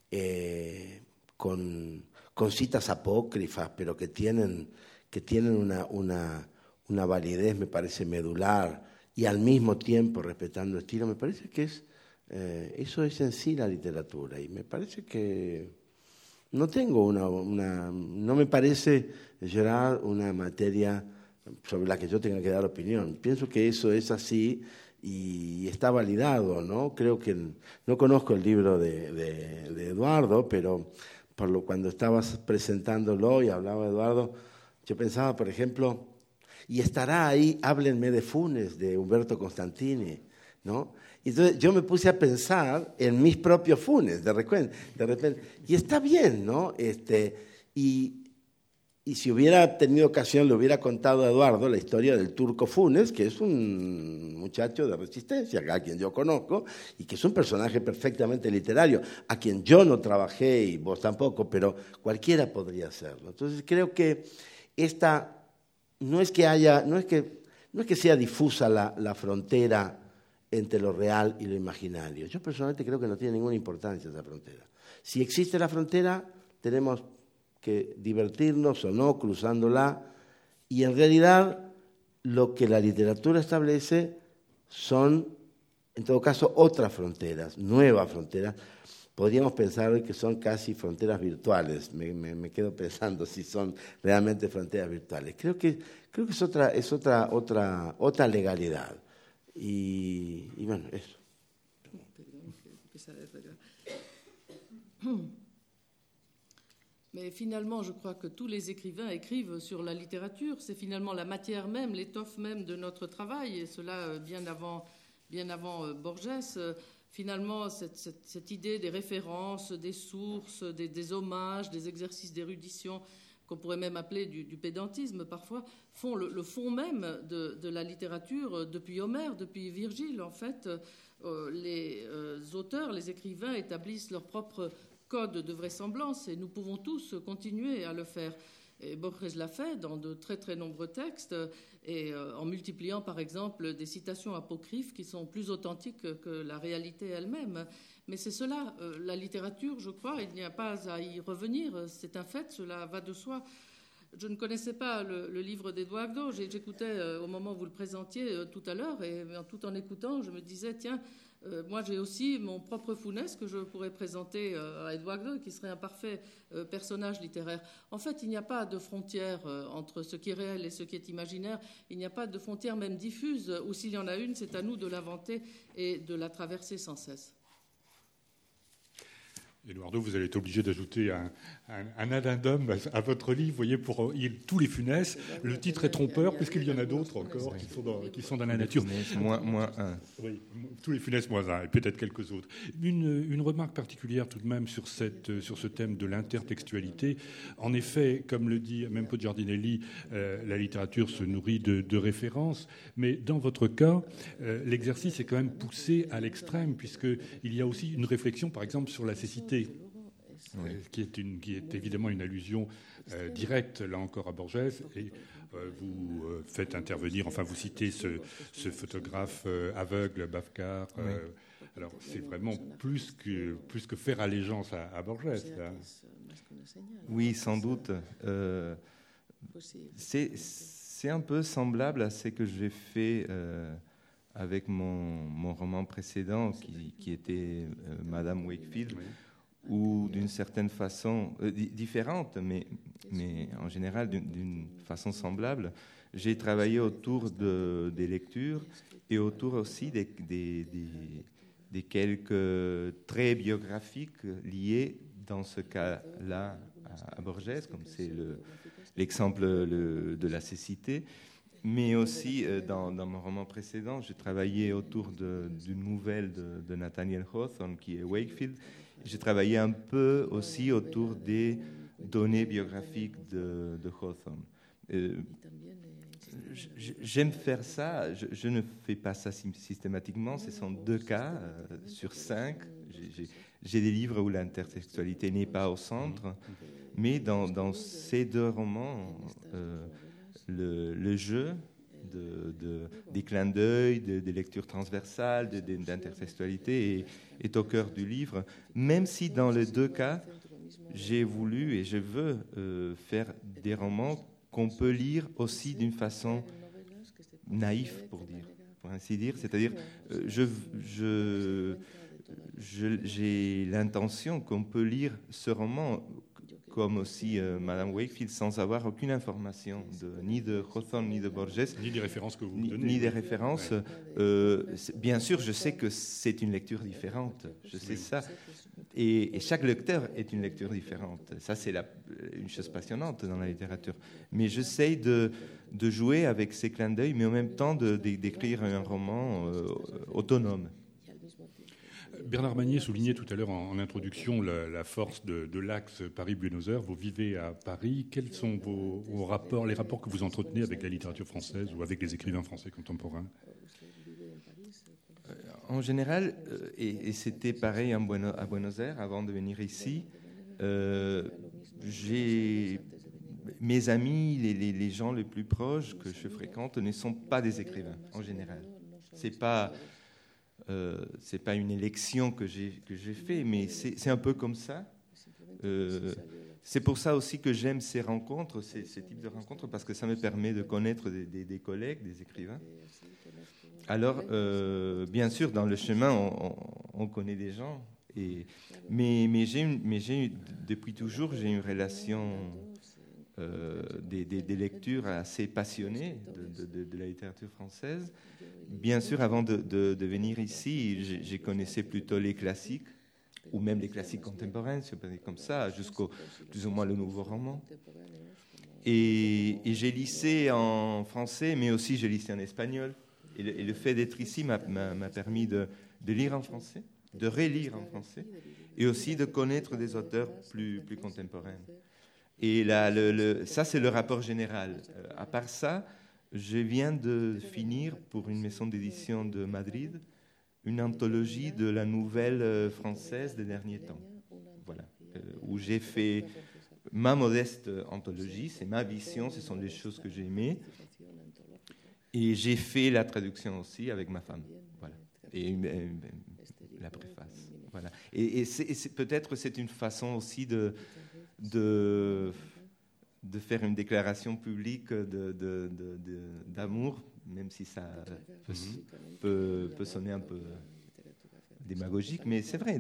S5: Con citas apócrifas, pero que tienen una validez, me parece, medular y al mismo tiempo respetando estilo. Me parece que eso es en sí la literatura y me parece que no tengo no me parece, Gerard, una materia sobre la que yo tenga que dar opinión. Pienso que eso es así y está validado, ¿no? Creo que no conozco el libro de Eduardo, pero cuando estabas presentándolo y hablaba Eduardo, yo pensaba, por ejemplo, y estará ahí, háblenme de Funes, de Umberto Constantini, ¿no? Entonces yo me puse a pensar en mis propios Funes, de repente, y está bien, ¿no? Y si hubiera tenido ocasión, le hubiera contado a Eduardo la historia del turco Funes, que es un muchacho de resistencia, a quien yo conozco, y que es un personaje perfectamente literario, a quien yo no trabajé y vos tampoco, pero cualquiera podría hacerlo. Entonces creo que no es que sea difusa la frontera entre lo real y lo imaginario. Yo personalmente creo que no tiene ninguna importancia esa frontera. Si existe la frontera, tenemos que divertirnos o no cruzándola, y en realidad lo que la literatura establece son, en todo caso, otras fronteras, nuevas fronteras. Podríamos pensar hoy que son casi fronteras virtuales. Me quedo pensando si son realmente fronteras virtuales. Creo que es otra legalidad. Y bueno, eso.
S6: Mais finalement, je crois que tous les écrivains écrivent sur la littérature. C'est finalement la matière même, l'étoffe même de notre travail, et cela bien avant Borges. Finalement, cette idée des références, des sources, des hommages, des exercices d'érudition, qu'on pourrait même appeler du pédantisme parfois, font le fond même de la littérature depuis Homère, depuis Virgile. En fait, les auteurs, les écrivains établissent leur propre code de vraisemblance, et nous pouvons tous continuer à le faire. Et Borges l'a fait dans de très très nombreux textes, et en multipliant par exemple des citations apocryphes qui sont plus authentiques que la réalité elle-même. Mais c'est cela, la littérature, je crois, il n'y a pas à y revenir, c'est un fait, cela va de soi. Je ne connaissais pas le livre d'Eduardo, j'écoutais au moment où vous le présentiez tout à l'heure, et tout en écoutant, je me disais, tiens, moi, j'ai aussi mon propre Funes que je pourrais présenter à Eduardo, qui serait un parfait personnage littéraire. En fait, il n'y a pas de frontière entre ce qui est réel et ce qui est imaginaire. Il n'y a pas de frontière même diffuse, ou s'il y en a une, c'est à nous de l'inventer et de la traverser sans cesse.
S3: Eduardo, vous allez être obligé d'ajouter un addendum à votre livre. Vous voyez, pour tous les Funès, le titre est trompeur, puisqu'il y en a d'autres encore qui sont dans la nature.
S4: Moins un.
S3: Oui, tous les Funès moins un, et peut-être quelques autres. Une remarque particulière tout de même sur ce thème de l'intertextualité. En effet, comme le dit même Giardinelli, la littérature se nourrit de références, mais dans votre cas, l'exercice est quand même poussé à l'extrême, puisqu'il y a aussi une réflexion, par exemple, sur la cécité. Oui. Qui est évidemment une allusion directe, là encore, à Borges. Et vous faites intervenir, enfin, vous citez ce photographe aveugle, Bavkar. Oui. Alors, c'est vraiment plus que faire allégeance à Borges. Là.
S4: Oui, sans doute. C'est un peu semblable à ce que j'ai fait avec mon roman précédent, qui était Madame Wakefield. Oui. Ou d'une certaine façon différente, mais en général d'une façon semblable. J'ai travaillé autour des lectures et autour aussi des quelques traits biographiques liés, dans ce cas-là, à Borges, comme c'est l'exemple de la cécité. Mais aussi, dans mon roman précédent, j'ai travaillé autour d'une nouvelle de Nathaniel Hawthorne, qui est Wakefield. J'ai travaillé un peu aussi autour des données biographiques de Hawthorne. J'aime faire ça, je ne fais pas ça systématiquement, ce sont 2 cas sur 5. J'ai des livres où l'intertextualité n'est pas au centre, mais dans ces 2 romans, le jeu des clins d'œil, des lectures transversales, d'intertextualité est au cœur du livre, même si dans les 2 cas, j'ai voulu et je veux faire des romans qu'on peut lire aussi d'une façon naïve, pour ainsi dire. C'est-à-dire, j'ai l'intention qu'on peut lire ce roman comme aussi Madame Wakefield, sans avoir aucune information ni de Hawthorne, ni de Borges.
S3: Ni des références que vous me donnez.
S4: Ni des références. Ouais. Bien sûr, je sais que c'est une lecture différente. Je sais ça. Et chaque lecteur est une lecture différente. Ça, c'est une chose passionnante dans la littérature. Mais j'essaye de jouer avec ces clins d'œil, mais en même temps d'écrire un roman autonome.
S3: Bernard Magnier soulignait tout à l'heure en introduction la force de l'axe Paris-Buenos Aires. Vous vivez à Paris. Quels sont vos rapports, les rapports que vous entretenez avec la littérature française ou avec les écrivains français contemporains?
S4: En général, et c'était pareil à Buenos Aires avant de venir ici, mes amis, les gens les plus proches que je fréquente ne sont pas des écrivains en général. C'est pas une élection que j'ai fait, mais c'est un peu comme ça. C'est pour ça aussi que j'aime ces rencontres, ces types de rencontres, parce que ça me permet de connaître des collègues, des écrivains. Alors, bien sûr, dans le chemin, on connaît des gens. Mais depuis toujours, j'ai une relation des lectures assez passionnées de la littérature française. Bien sûr, avant de venir ici, je connaissais plutôt les classiques, ou même les classiques contemporains, si on peut dire comme ça, jusqu'au plus ou moins le nouveau roman. Et j'ai lycée en français, mais aussi j'ai lycée en espagnol. Et le fait d'être ici m'a permis de lire en français, de relire en français, et aussi de connaître des auteurs plus contemporains. Et là, ça, c'est le rapport général. À part ça, je viens de finir, pour une maison d'édition de Madrid, une anthologie de la nouvelle française des derniers temps. Voilà. Où j'ai fait ma modeste anthologie, c'est ma vision, ce sont les choses que j'ai aimées. Et j'ai fait la traduction aussi avec ma femme. Voilà. Et la préface. Voilà. Et peut-être c'est une façon aussi de faire une déclaration publique d'amour, même si ça peut sonner un peu démagogique, mais c'est vrai,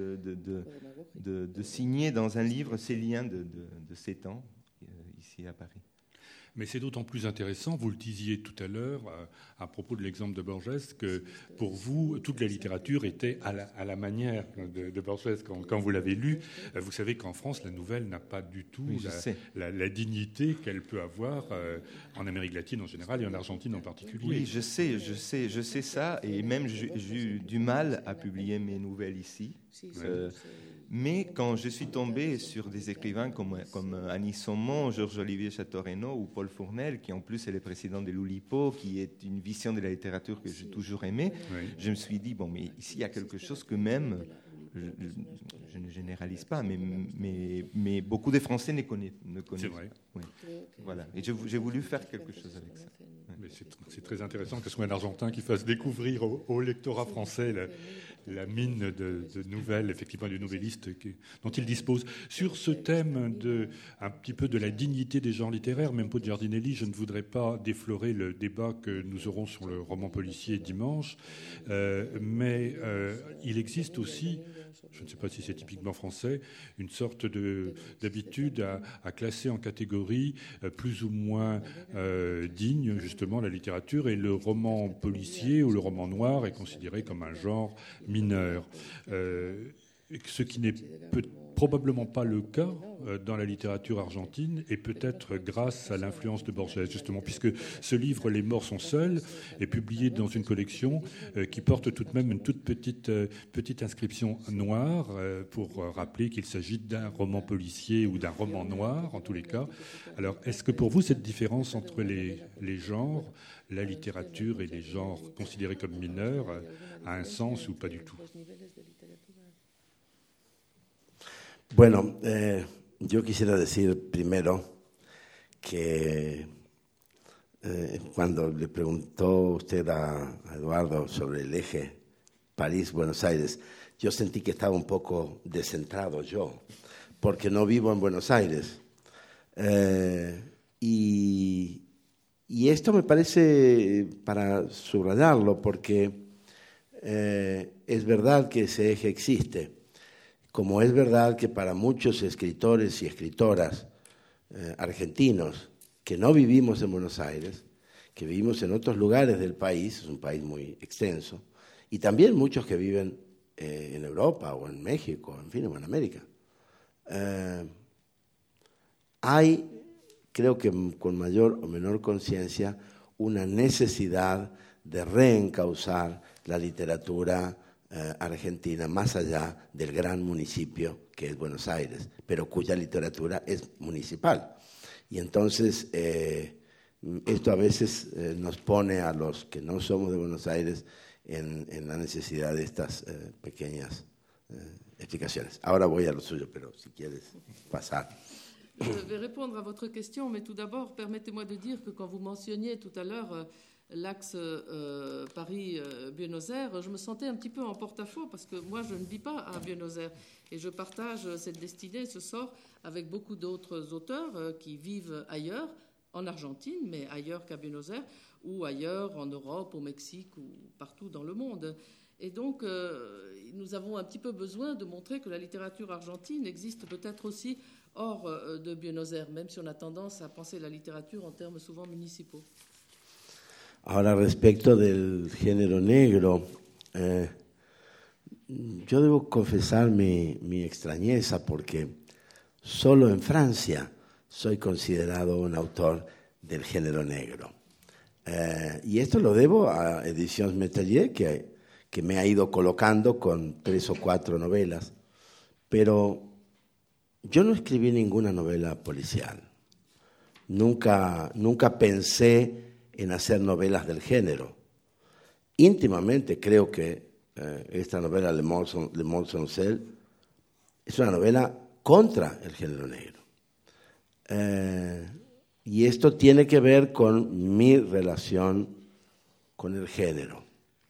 S4: de signer dans un livre ces liens de ces temps ici à Paris.
S3: Mais c'est d'autant plus intéressant, vous le disiez tout à l'heure, à propos de l'exemple de Borges, que pour vous, toute la littérature était à la manière de Borges quand vous l'avez lu. Vous savez qu'en France, la nouvelle n'a pas du tout la dignité qu'elle peut avoir en Amérique latine en général et en Argentine en particulier.
S4: Oui, je sais ça, et même j'ai eu du mal à publier mes nouvelles ici. Mais quand je suis tombé sur des écrivains comme Annie Saumont, Georges-Olivier Chateau-Renaud ou Paul Fournel, qui en plus est le président de l'Oulipo, qui est une vision de la littérature que j'ai toujours aimée, je me suis dit, bon, mais ici il y a quelque chose que même, je ne généralise pas, mais beaucoup de Français ne connaissent.
S3: C'est vrai.
S4: Oui. Voilà. Et j'ai voulu faire quelque chose avec ça.
S3: Mais c'est très intéressant que ce soit un Argentin qui fasse découvrir au lectorat français la mine de nouvelles, effectivement, du novelliste dont il dispose. Sur ce thème un petit peu de la dignité des genres littéraires, même pour Giardinelli, je ne voudrais pas déflorer le débat que nous aurons sur le roman policier dimanche, mais il existe aussi, je ne sais pas si c'est typiquement français, une sorte d'habitude à classer en catégories plus ou moins dignes, justement, la littérature, et le roman policier ou le roman noir est considéré comme un genre mineur. Ce qui n'est probablement pas le cas dans la littérature argentine, et peut-être grâce à l'influence de Borges, justement, puisque ce livre, Les morts sont seuls, est publié dans une collection qui porte tout de même une toute petite inscription noire pour rappeler qu'il s'agit d'un roman policier ou d'un roman noir, en tous les cas. Alors, est-ce que pour vous, cette différence entre les genres, la littérature et les genres considérés comme mineurs, a un sens ou pas du tout?
S5: Bueno, yo quisiera decir primero que cuando le preguntó usted a Eduardo sobre el eje París-Buenos Aires, yo sentí que estaba un poco descentrado yo, porque no vivo en Buenos Aires. Y esto me parece para subrayarlo, porque es verdad que ese eje existe. Como es verdad que para muchos escritores y escritoras argentinos que no vivimos en Buenos Aires, que vivimos en otros lugares del país, es un país muy extenso, y también muchos que viven en Europa o en México, en fin, o en América. Hay, creo que con mayor o menor conciencia, una necesidad de reencauzar la literatura argentina más allá del gran municipio que es Buenos Aires, pero cuya literatura es municipal. Y entonces esto a veces nos pone a los que no somos de Buenos Aires en la necesidad de estas pequeñas explicaciones. Ahora voy a lo suyo, pero si quieres pasar.
S6: Je vais répondre à votre question, mais tout d'abord, permettez-moi de dire que quand vous mentionniez tout à l'heure l'axe Paris-Buenos Aires, je me sentais un petit peu en porte-à-faux parce que moi, je ne vis pas à Buenos Aires et je partage cette destinée, ce sort, avec beaucoup d'autres auteurs qui vivent ailleurs, en Argentine, mais ailleurs qu'à Buenos Aires, ou ailleurs en Europe, au Mexique ou partout dans le monde. Et donc, nous avons un petit peu besoin de montrer que la littérature argentine existe peut-être aussi hors de Buenos Aires, même si on a tendance à penser la littérature en termes souvent municipaux.
S5: Ahora, respecto del género negro, yo debo confesar mi extrañeza porque solo en Francia soy considerado un autor del género negro. Y esto lo debo a Ediciones Métayer, que me ha ido colocando con 3 o 4 novelas, pero yo no escribí ninguna novela policial. Nunca pensé en hacer novelas del género. Íntimamente creo que esta novela Le Mort sans Sel es una novela contra el género negro. Y esto tiene que ver con mi relación con el género.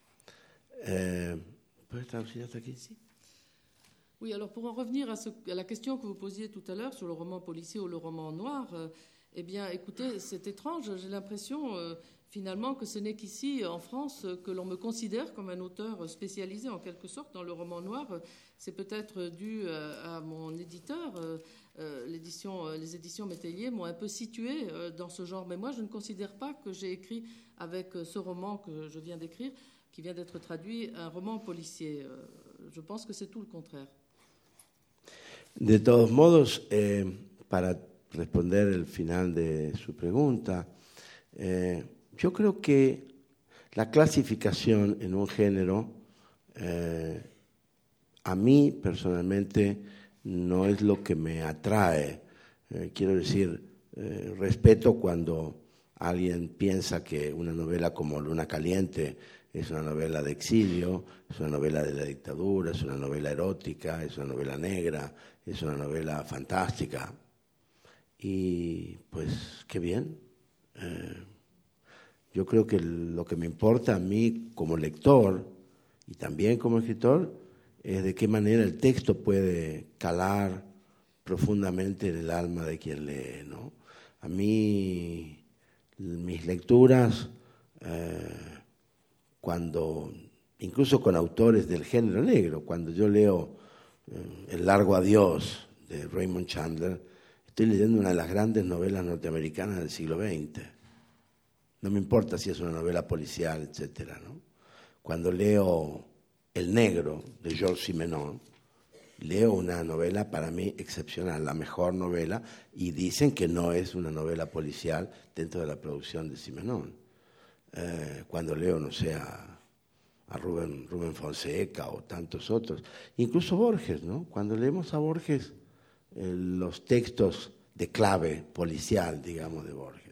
S5: ¿Puedes traducir hasta aquí? Sí.
S6: Oui, alors pour en revenir à la question que vous posiez tout à l'heure sur le roman policier ou le roman noir, eh bien, écoutez, c'est étrange. J'ai l'impression, finalement, que ce n'est qu'ici, en France, que l'on me considère comme un auteur spécialisé, en quelque sorte, dans le roman noir. C'est peut-être dû à mon éditeur. Les éditions Métayer m'ont un peu situé dans ce genre. Mais moi, je ne considère pas que j'ai écrit, avec ce roman que je viens d'écrire, qui vient d'être traduit, un roman policier. Je pense que c'est tout le contraire.
S5: De todos modos, para responder el final de su pregunta, yo creo que la clasificación en un género, a mí personalmente no es lo que me atrae. Quiero decir, respeto cuando alguien piensa que una novela como Luna Caliente es una novela de exilio, es una novela de la dictadura, es una novela erótica, es una novela negra, es una novela fantástica. Y pues qué bien. Yo creo que lo que me importa a mí como lector y también como escritor es de qué manera el texto puede calar profundamente en el alma de quien lee, ¿no? A mí, mis lecturas, cuando, incluso con autores del género negro, cuando yo leo El largo adiós de Raymond Chandler, estoy leyendo una de las grandes novelas norteamericanas del siglo XX. No me importa si es una novela policial, etcétera, ¿no? Cuando leo El negro de Georges Simenon, leo una novela para mí excepcional, la mejor novela, y dicen que no es una novela policial dentro de la producción de Simenon. Cuando leo, no sé, a Rubén Fonseca o tantos otros, incluso Borges, ¿no? Cuando leemos a Borges, los textos de clave policial, digamos, de Borges,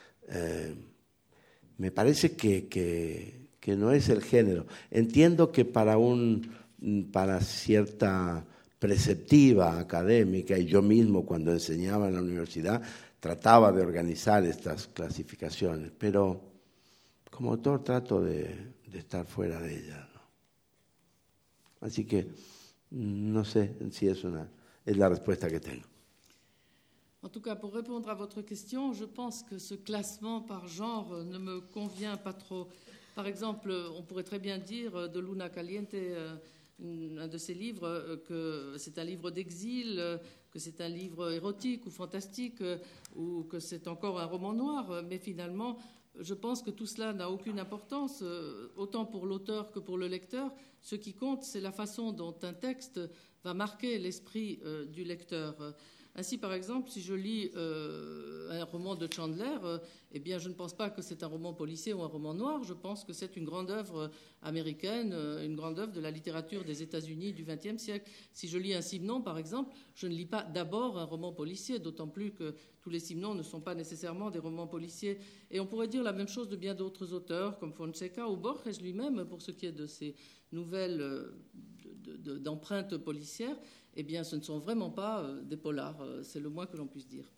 S5: me parece que no es el género. Entiendo que para cierta preceptiva académica, y yo mismo cuando enseñaba en la universidad trataba de organizar estas clasificaciones, pero como autor trato de estar fuera de ella, ¿no? Así que no sé si es la respuesta que tengo.
S6: En tout cas, pour répondre à votre question, je pense que ce classement par genre ne me convient pas trop. Par exemple, on pourrait très bien dire de Luna Caliente, un de ses livres, que c'est un livre d'exil, que c'est un livre érotique ou fantastique, ou que c'est encore un roman noir. Mais finalement, je pense que tout cela n'a aucune importance, autant pour l'auteur que pour le lecteur. Ce qui compte, c'est la façon dont un texte va marquer l'esprit du lecteur. Ainsi, par exemple, si je lis un roman de Chandler, eh bien, je ne pense pas que c'est un roman policier ou un roman noir. Je pense que c'est une grande œuvre américaine, une grande œuvre de la littérature des États-Unis du XXe siècle. Si je lis un Simenon, par exemple, je ne lis pas d'abord un roman policier, d'autant plus que tous les Simenons ne sont pas nécessairement des romans policiers. Et on pourrait dire la même chose de bien d'autres auteurs, comme Fonseca ou Borges lui-même, pour ce qui est de ces nouvelles d'empreintes policières. Eh bien, ce ne sont vraiment pas des polars, c'est le moins que l'on puisse dire.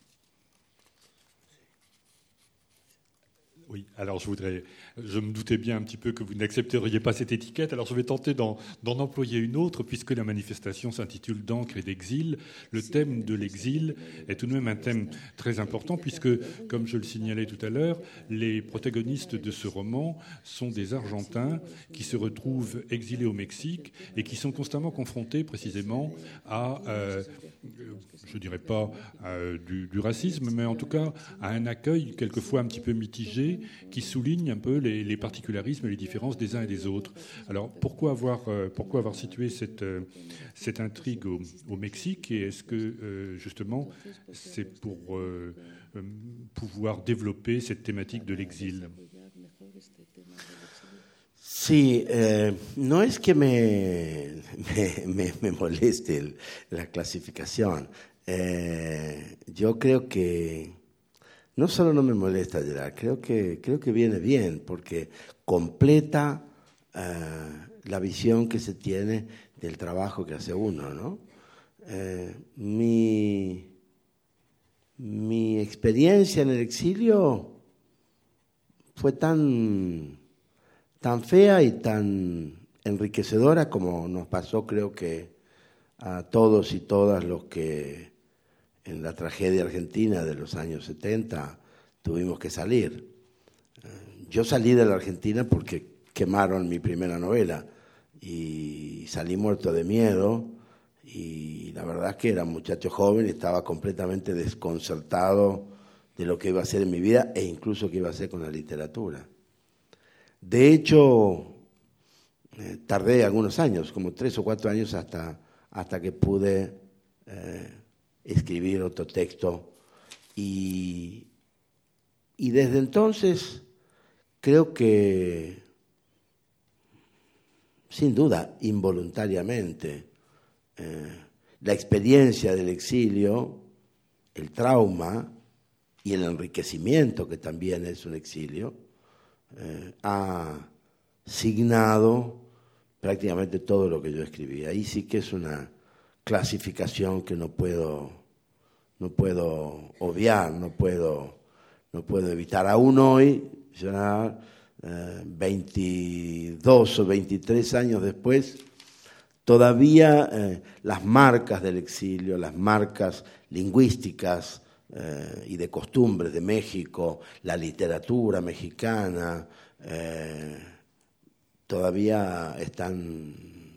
S3: Oui, alors je me doutais bien un petit peu que vous n'accepteriez pas cette étiquette, alors je vais tenter d'en employer une autre, puisque la manifestation s'intitule « D'encre et d'exil ». Le thème de l'exil est tout de même un thème très important, puisque, comme je le signalais tout à l'heure, les protagonistes de ce roman sont des Argentins qui se retrouvent exilés au Mexique et qui sont constamment confrontés précisément à, je ne dirais pas du racisme, mais en tout cas à un accueil quelquefois un petit peu mitigé, qui souligne un peu les particularismes et les différences des uns et des autres. Alors, pourquoi avoir situé cette intrigue au Mexique, et est-ce que, justement, c'est pour pouvoir développer cette thématique de l'exil?
S5: Sí, no es que me moleste la clasificación. Yo creo que no solo no me molesta, Gerard, creo que viene bien, porque completa la visión que se tiene del trabajo que hace uno, ¿no? Mi experiencia en el exilio fue tan fea y tan enriquecedora como nos pasó, creo que a todos y todas los que en la tragedia argentina de los años 70 tuvimos que salir. Yo salí de la Argentina porque quemaron mi primera novela y salí muerto de miedo, y la verdad es que era un muchacho joven y estaba completamente desconcertado de lo que iba a hacer en mi vida e incluso qué iba a hacer con la literatura. De hecho, tardé algunos años, como 3 o 4 años hasta que pude escribir otro texto, y desde entonces creo que, sin duda, involuntariamente, la experiencia del exilio, el trauma y el enriquecimiento, que también es un exilio, ha signado prácticamente todo lo que yo escribí. Ahí sí que es una clasificación que no puedo obviar, no puedo evitar. Aún hoy, ya 22 o 23 años después, todavía las marcas del exilio, las marcas lingüísticas y de costumbres de México, la literatura mexicana, todavía están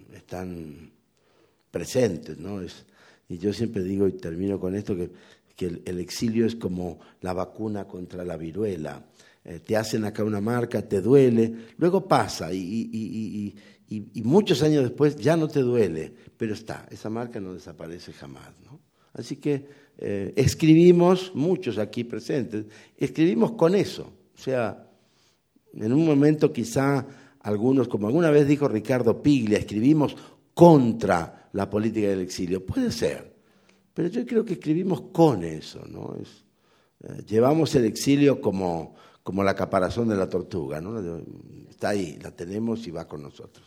S5: presentes, ¿no? Y yo siempre digo, y termino con esto, que el exilio es como la vacuna contra la viruela. Te hacen acá una marca, te duele, luego pasa y muchos años después ya no te duele, pero está, esa marca no desaparece jamás, ¿no? Así que escribimos, muchos aquí presentes, escribimos con eso. O sea, en un momento quizá algunos, como alguna vez dijo Ricardo Piglia, escribimos contra la política del exilio. Puede ser, pero yo creo que escribimos con eso, ¿no? Llevamos el exilio como la caparazón de la tortuga, ¿no? Está ahí, la tenemos y va con nosotros.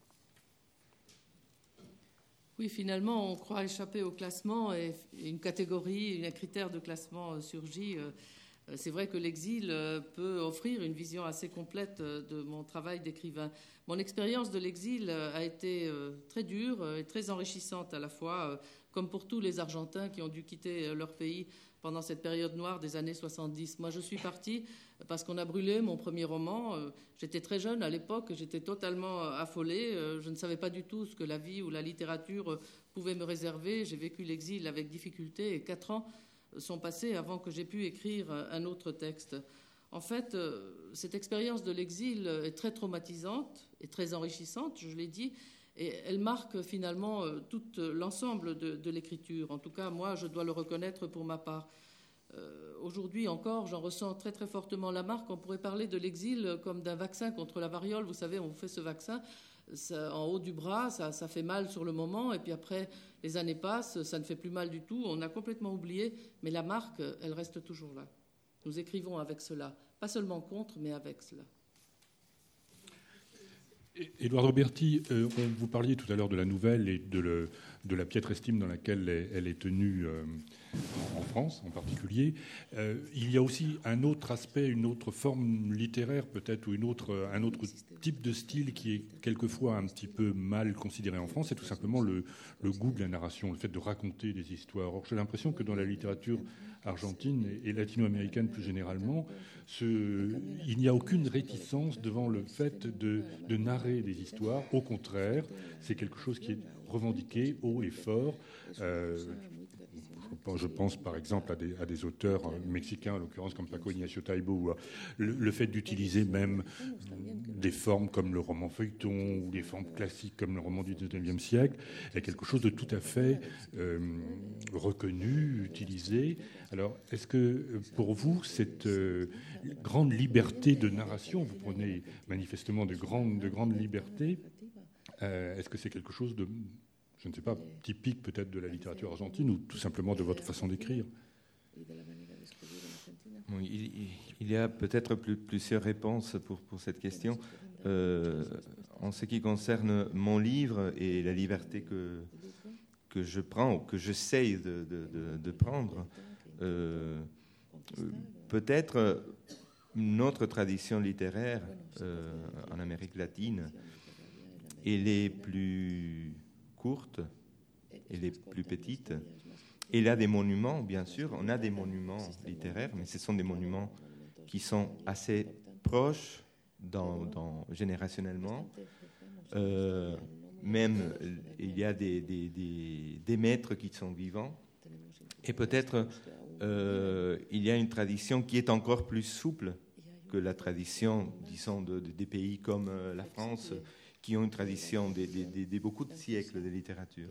S6: Oui, finalement, on croit échapper au classement et une catégorie, un critère de classement surgit. C'est vrai que l'exil peut offrir une vision assez complète de mon travail d'écrivain. Mon expérience de l'exil a été très dure et très enrichissante à la fois, comme pour tous les Argentins qui ont dû quitter leur pays pendant cette période noire des années 70. Moi, je suis partie parce qu'on a brûlé mon premier roman. J'étais très jeune à l'époque, j'étais totalement affolée. Je ne savais pas du tout ce que la vie ou la littérature pouvait me réserver. J'ai vécu l'exil avec difficulté et 4 ans sont passés avant que j'ai pu écrire un autre texte. En fait, cette expérience de l'exil est très traumatisante et très enrichissante, je l'ai dit, et elle marque finalement tout l'ensemble de l'écriture. En tout cas, moi, je dois le reconnaître pour ma part. Aujourd'hui encore, j'en ressens très très fortement la marque. On pourrait parler de l'exil comme d'un vaccin contre la variole. Vous savez, on fait ce vaccin en haut du bras, ça fait mal sur le moment, et puis après, les années passent, ça ne fait plus mal du tout. On a complètement oublié, mais la marque, elle reste toujours là. Nous écrivons avec cela, pas seulement contre, mais avec cela.
S3: Édouard Roberti, vous parliez tout à l'heure de la nouvelle et de la piètre estime dans laquelle elle est tenue en France en particulier. Il y a aussi un autre aspect, une autre forme littéraire peut-être, ou un autre type de style qui est quelquefois un petit peu mal considéré en France, c'est tout simplement le goût de la narration, le fait de raconter des histoires. Or, j'ai l'impression que dans la littérature argentine et latino-américaine plus généralement, il n'y a aucune réticence devant le fait de narrer des histoires. Au contraire, c'est quelque chose qui est revendiqué haut et fort. Je pense par exemple à des auteurs mexicains, en l'occurrence comme Paco Ignacio Taibo, le fait d'utiliser même des formes comme le roman feuilleton ou des formes classiques comme le roman du XIXe siècle est quelque chose de tout à fait reconnu, utilisé. Alors, est-ce que pour vous, cette grande liberté de narration, vous prenez manifestement de grandes libertés, est-ce que c'est quelque chose de, je ne sais pas, typique peut-être de la littérature argentine ou tout simplement de votre façon d'écrire?
S4: Bon, il y a peut-être plusieurs réponses pour cette question. En ce qui concerne mon livre et la liberté que je prends, ou que j'essaye de prendre, peut-être notre tradition littéraire en Amérique latine, elle est plus courte, elle est plus petite. Il y a des monuments, bien sûr, on a des monuments littéraires, mais ce sont des monuments qui sont assez proches générationnellement. Même il y a des maîtres qui sont vivants. Et peut-être il y a une tradition qui est encore plus souple que la tradition, disons, des pays comme la France, qui ont une tradition de beaucoup de siècles de littérature.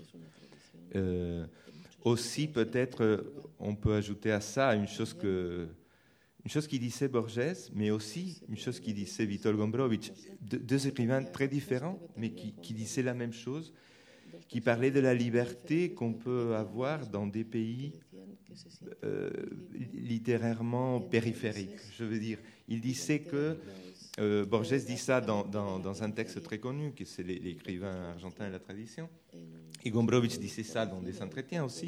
S4: Aussi, peut-être, on peut ajouter à ça une chose qui disait Borges, mais aussi une chose qui disait Witold Gombrowicz, deux écrivains très différents, mais qui disaient la même chose, qui parlaient de la liberté qu'on peut avoir dans des pays littérairement périphériques. Je veux dire, il disait que Borges dit ça dans un texte très connu, que c'est l'écrivain argentin et la tradition. Et Gombrowicz disait ça dans des entretiens aussi,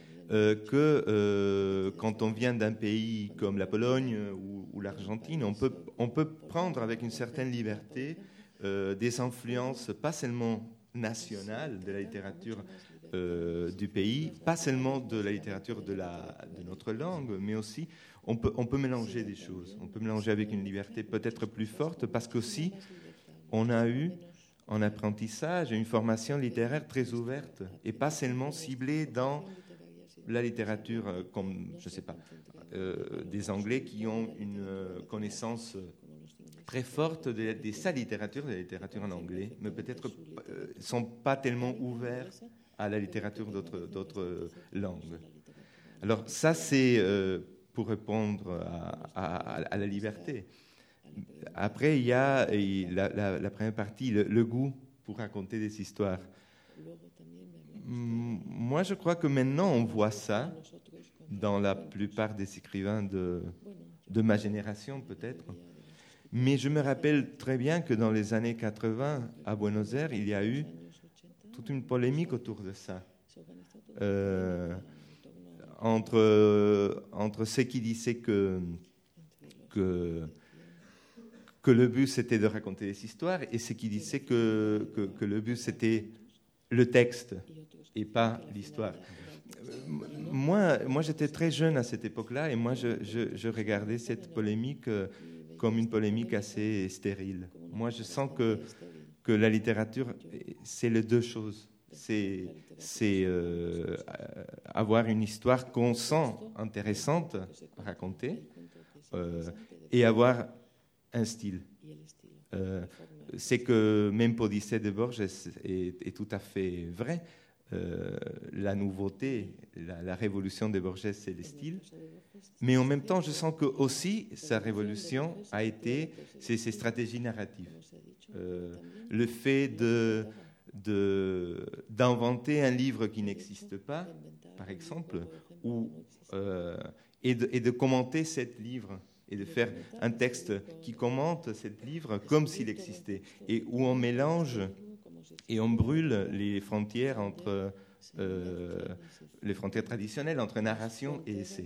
S4: que quand on vient d'un pays comme la Pologne ou l'Argentine, on peut prendre avec une certaine liberté des influences pas seulement nationales de la littérature du pays, pas seulement de la littérature de notre langue, mais aussi on peut mélanger des choses. On peut mélanger avec une liberté peut-être plus forte parce qu'aussi on a eu en apprentissage une formation littéraire très ouverte et pas seulement ciblée dans la littérature comme, je ne sais pas, des Anglais qui ont une connaissance très forte de sa littérature, de la littérature en anglais, mais peut-être ne sont pas tellement ouverts à la littérature d'autres langues. Alors ça, c'est pour répondre à la liberté. Après, il y a la première partie, le goût pour raconter des histoires. Moi, je crois que maintenant, on voit ça dans la plupart des écrivains de ma génération, peut-être. Mais je me rappelle très bien que dans les années 80, à Buenos Aires, il y a eu toute une polémique autour de ça. Entre ceux qui disaient que le but, c'était de raconter des histoires, et ceux qui disaient que le but, c'était le texte et pas l'histoire. Moi, j'étais très jeune à cette époque-là, et moi, je regardais cette polémique comme une polémique assez stérile. Moi, je sens que la littérature, c'est les deux choses. C'est avoir une histoire qu'on sent intéressante à raconter, et avoir un style. C'est que même Odyssée de Borges est tout à fait vrai. La nouveauté, la révolution de Borges, c'est le style. Mais en même temps, je sens que aussi sa révolution a été ses stratégies narratives. Le fait d'inventer un livre qui n'existe pas, par exemple, et de commenter ce livre, et de faire un texte qui commente ce livre comme s'il existait, et où on mélange et on brûle les frontières entre les frontières traditionnelles entre narration et essai.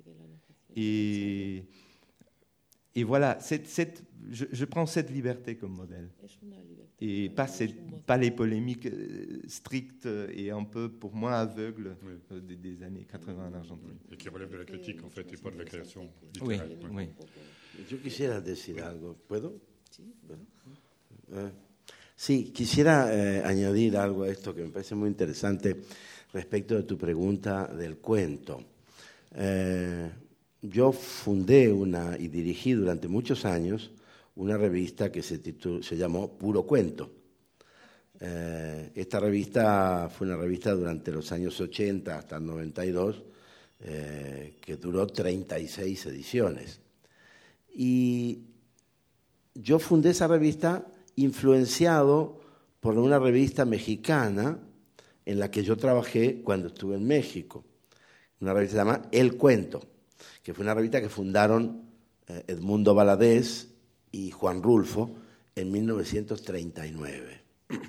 S4: Et voilà, je prends cette liberté comme modèle. Et pas les polémiques strictes et un peu, pour moi, aveugles des années 80 en Argentine.
S3: Et qui relèvent de la critique, en fait, et pas de la création
S4: Oui,
S3: littéraire.
S4: oui.
S5: Yo quisiera decir algo. ¿Puedo? Sí, quisiera añadir algo a esto que me parece muy interesante respecto de tu pregunta del cuento. Yo fundé y dirigí durante muchos años una revista que se llamó Puro Cuento. Esta revista fue una revista durante los años 80 hasta el 92, que duró 36 ediciones. Y yo fundé esa revista influenciado por una revista mexicana en la que yo trabajé cuando estuve en México. Una revista que se llama El Cuento, que fue una revista que fundaron Edmundo Valadez y Juan Rulfo en 1939.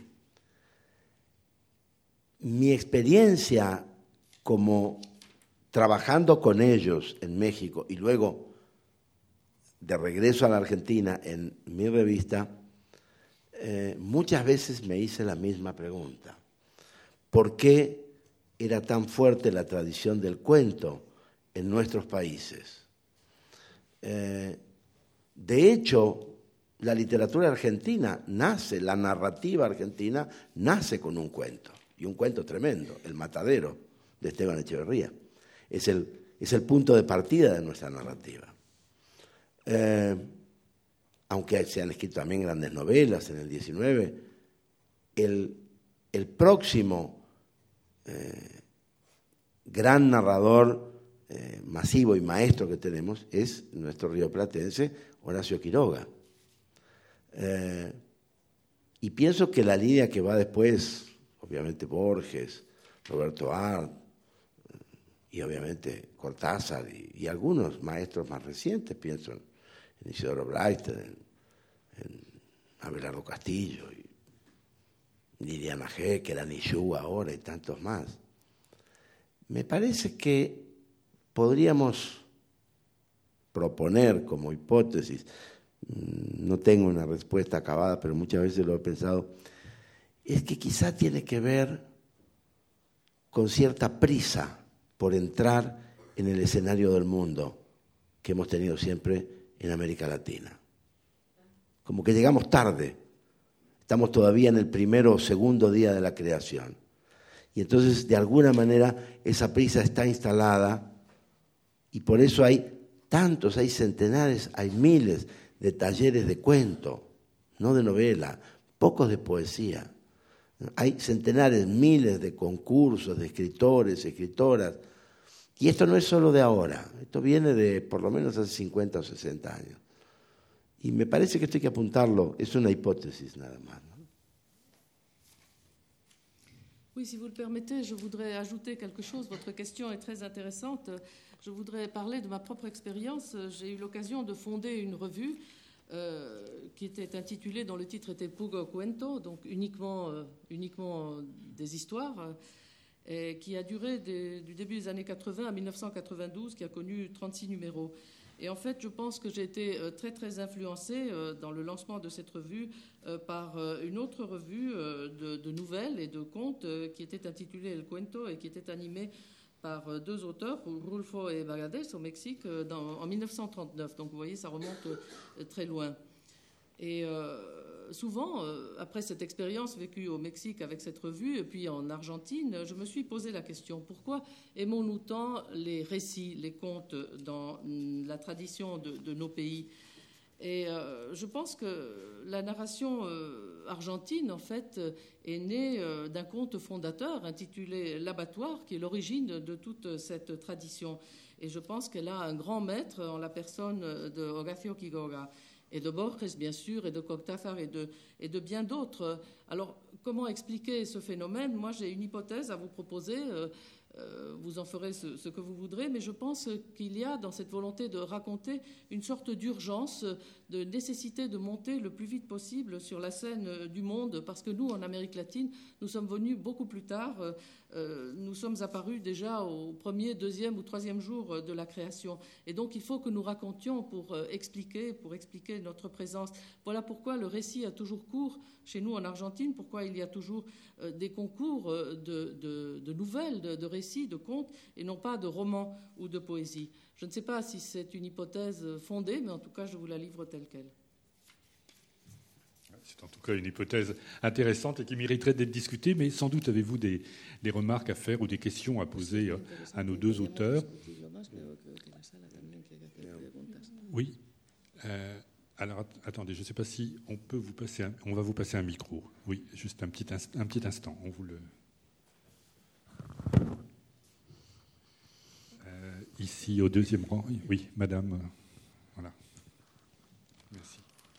S5: Mi experiencia como trabajando con ellos en México y luego de regreso a la Argentina en mi revista, muchas veces me hice la misma pregunta. ¿Por qué era tan fuerte la tradición del cuento en nuestros países? De hecho, la literatura argentina nace, la narrativa argentina nace con un cuento, y un cuento tremendo, El Matadero, de Esteban Echeverría. Es el punto de partida de nuestra narrativa. Aunque se han escrito también grandes novelas en el 19, el próximo gran narrador masivo y maestro que tenemos es nuestro rioplatense Horacio Quiroga. Y pienso que la línea que va después, obviamente Borges, Roberto Arlt, y obviamente Cortázar y algunos maestros más recientes, pienso en Isidoro Blachter, en Abelardo Castillo, y Liliana Hecker, Anillú ahora y tantos más. Me parece que podríamos proponer como hipótesis, no tengo una respuesta acabada, pero muchas veces lo he pensado, es que quizá tiene que ver con cierta prisa por entrar en el escenario del mundo que hemos tenido siempre en América Latina. Como que llegamos tarde, estamos todavía en el primero o segundo día de la creación. Y entonces, de alguna manera, esa prisa está instalada y por eso hay tantos, hay centenares, hay miles de talleres de cuento, no de novela, pocos de poesía. Hay centenares, miles de concursos de escritores, escritoras. Y esto no es solo de ahora, esto viene de por lo menos hace 50 o 60 años. Y me parece que esto hay que apuntarlo, es una hipótesis nada más, ¿no?
S6: Oui, si vous le permettez, je voudrais ajouter quelque chose. Votre question est très intéressante. Je voudrais parler de ma propre expérience. J'ai eu l'occasion de fonder une revue qui était intitulée, dont le titre était Puro Cuento, donc uniquement des histoires, et qui a duré du début des années 80 à 1992, qui a connu 36 numéros. Et en fait, je pense que j'ai été très, très influencée dans le lancement de cette revue par une autre revue de nouvelles et de contes qui était intitulée El Cuento et qui était animée par deux auteurs, Rulfo et Valadez, au Mexique, en 1939. Donc, vous voyez, ça remonte très loin. Et souvent, après cette expérience vécue au Mexique avec cette revue, et puis en Argentine, je me suis posé la question, pourquoi aimons-nous tant les récits, les contes dans la tradition de nos pays ? Et je pense que la narration argentine, en fait, est née d'un conte fondateur intitulé L'Abattoir, qui est l'origine de toute cette tradition. Et je pense qu'elle a un grand maître en la personne de Horacio Quiroga, et de Borges, bien sûr, et de Cortázar, et de bien d'autres. Alors, comment expliquer ce phénomène ? Moi, j'ai une hypothèse à vous proposer. Vous en ferez ce que vous voudrez, mais je pense qu'il y a dans cette volonté de raconter une sorte d'urgence, de nécessité de monter le plus vite possible sur la scène du monde, parce que nous, en Amérique latine, nous sommes venus beaucoup plus tard. Nous sommes apparus déjà au premier, deuxième ou troisième jour de la création. Et donc, il faut que nous racontions pour expliquer notre présence. Voilà pourquoi le récit a toujours cours chez nous en Argentine, pourquoi il y a toujours des concours de nouvelles, de récits, de contes, et non pas de romans ou de poésie. Je ne sais pas si c'est une hypothèse fondée, mais en tout cas, je vous la livre telle qu'elle.
S3: C'est en tout cas une hypothèse intéressante et qui mériterait d'être discutée, mais sans doute avez-vous des remarques à faire ou des questions à poser à nos deux auteurs. Oui. Alors, attendez, je ne sais pas si on peut vous passer on va vous passer un micro. Oui, juste un petit instant. On vous le... Ici, au deuxième rang. Oui, madame. Voilà. Merci.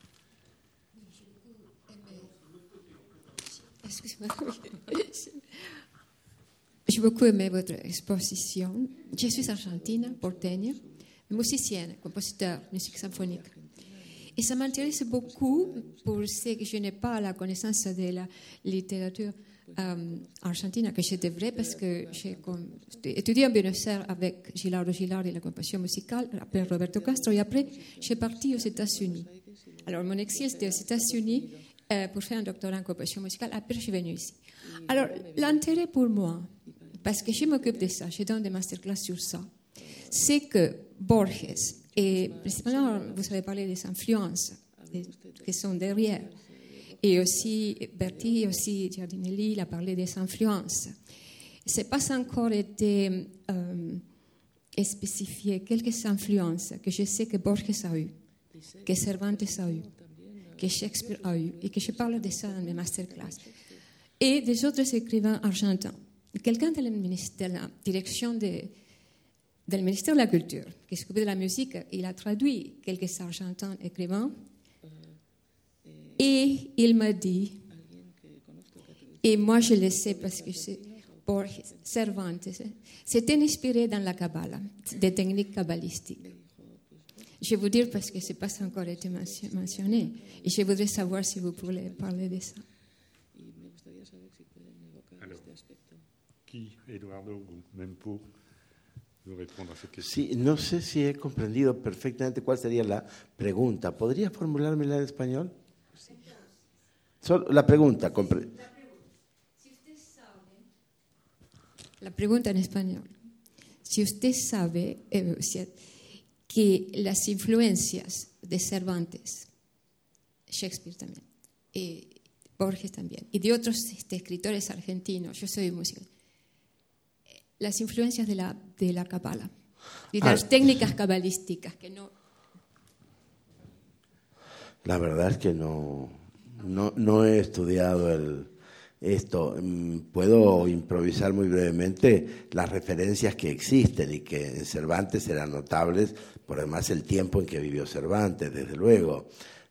S7: J'ai beaucoup aimé votre exposition. Je suis argentine, porteña, musicienne, compositeur, musique symphonique. Et ça m'intéresse beaucoup pour ce que je n'ai pas la connaissance de la littérature argentine que je devrais, parce que j'ai étudié en Buenos Aires avec Gilardo Gilardi et la composition musicale, après Roberto Castro, et après je suis partie aux États-Unis. Alors mon exil c'était aux États-Unis pour faire un doctorat en composition musicale, après je suis venue ici. Alors l'intérêt pour moi, parce que je m'occupe de ça, je donne des masterclass sur ça, c'est que Borges, et principalement vous avez parlé des influences qui sont derrière, et aussi Berti, aussi Giardinelli, il a parlé des influences. Ce n'est pas encore été spécifié quelques influences que je sais que Borges a eues, que Cervantes a eues, que Shakespeare a eues, et que je parle de ça dans mes masterclass. Et des autres écrivains argentins. Quelqu'un de la direction del ministère de la Culture, qui s'occupe de la musique, il a traduit quelques argentins écrivains. Et il m'a dit, et moi je le sais parce que c'est Borges, Cervantes, c'était inspiré dans la Kabbalah, des techniques kabbalistiques. Je vais vous dire parce que ce n'est pas encore été mentionné. Et je voudrais savoir si vous pouvez parler de ça.
S3: Alors, qui, Eduardo ou même pour vous répondre à cette question?
S5: Sí, no sé si he comprendido perfectamente cuál sería la pregunta. ¿Podría formulármela en español? La pregunta.
S7: La pregunta en español. Si usted sabe que las influencias de Cervantes, Shakespeare también, y Borges también, y de otros escritores argentinos, yo soy músico, las influencias de la Kabbalah y de las técnicas cabalísticas que no...
S5: La verdad es que no he estudiado esto. Puedo improvisar muy brevemente las referencias que existen y que en Cervantes eran notables, por además el tiempo en que vivió Cervantes, desde luego.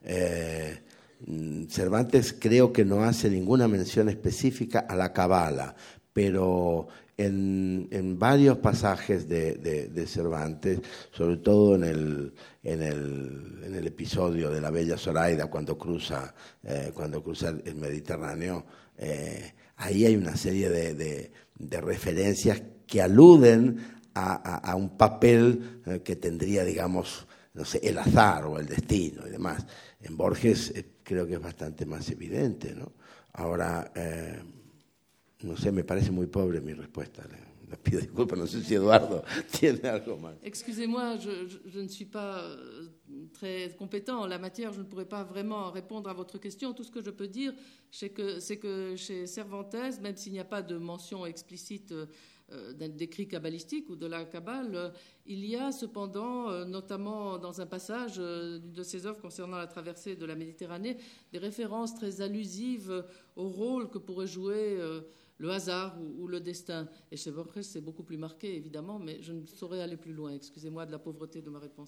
S5: Cervantes creo que no hace ninguna mención específica a la Kabbalah, pero en varios pasajes de Cervantes, sobre todo en el episodio de la Bella Zoraida, cuando cruza el Mediterráneo, ahí hay una serie de referencias que aluden a un papel que tendría, digamos, no sé, el azar o el destino y demás. En Borges creo que es bastante más evidente, ¿no? Ahora, no sé, me parece muy pobre mi respuesta. Les pido disculpas, no sé si Eduardo tiene algo más.
S6: Excusez-moi, je ne suis pas très compétent en la matière, je ne pourrais pas vraiment répondre à votre question. Tout ce que je peux dire, c'est que chez Cervantes, même s'il n'y a pas de mention explicite d'écrit kabbalistique ou de la Kabbale, il y a cependant, notamment dans un passage de ses œuvres concernant la traversée de la Méditerranée, des références très allusives au rôle que pourrait jouer le hasard ou le destin. Et chez Borges, c'est beaucoup plus marqué, évidemment, mais je ne saurais aller plus loin. Excusez-moi de la pauvreté de ma réponse.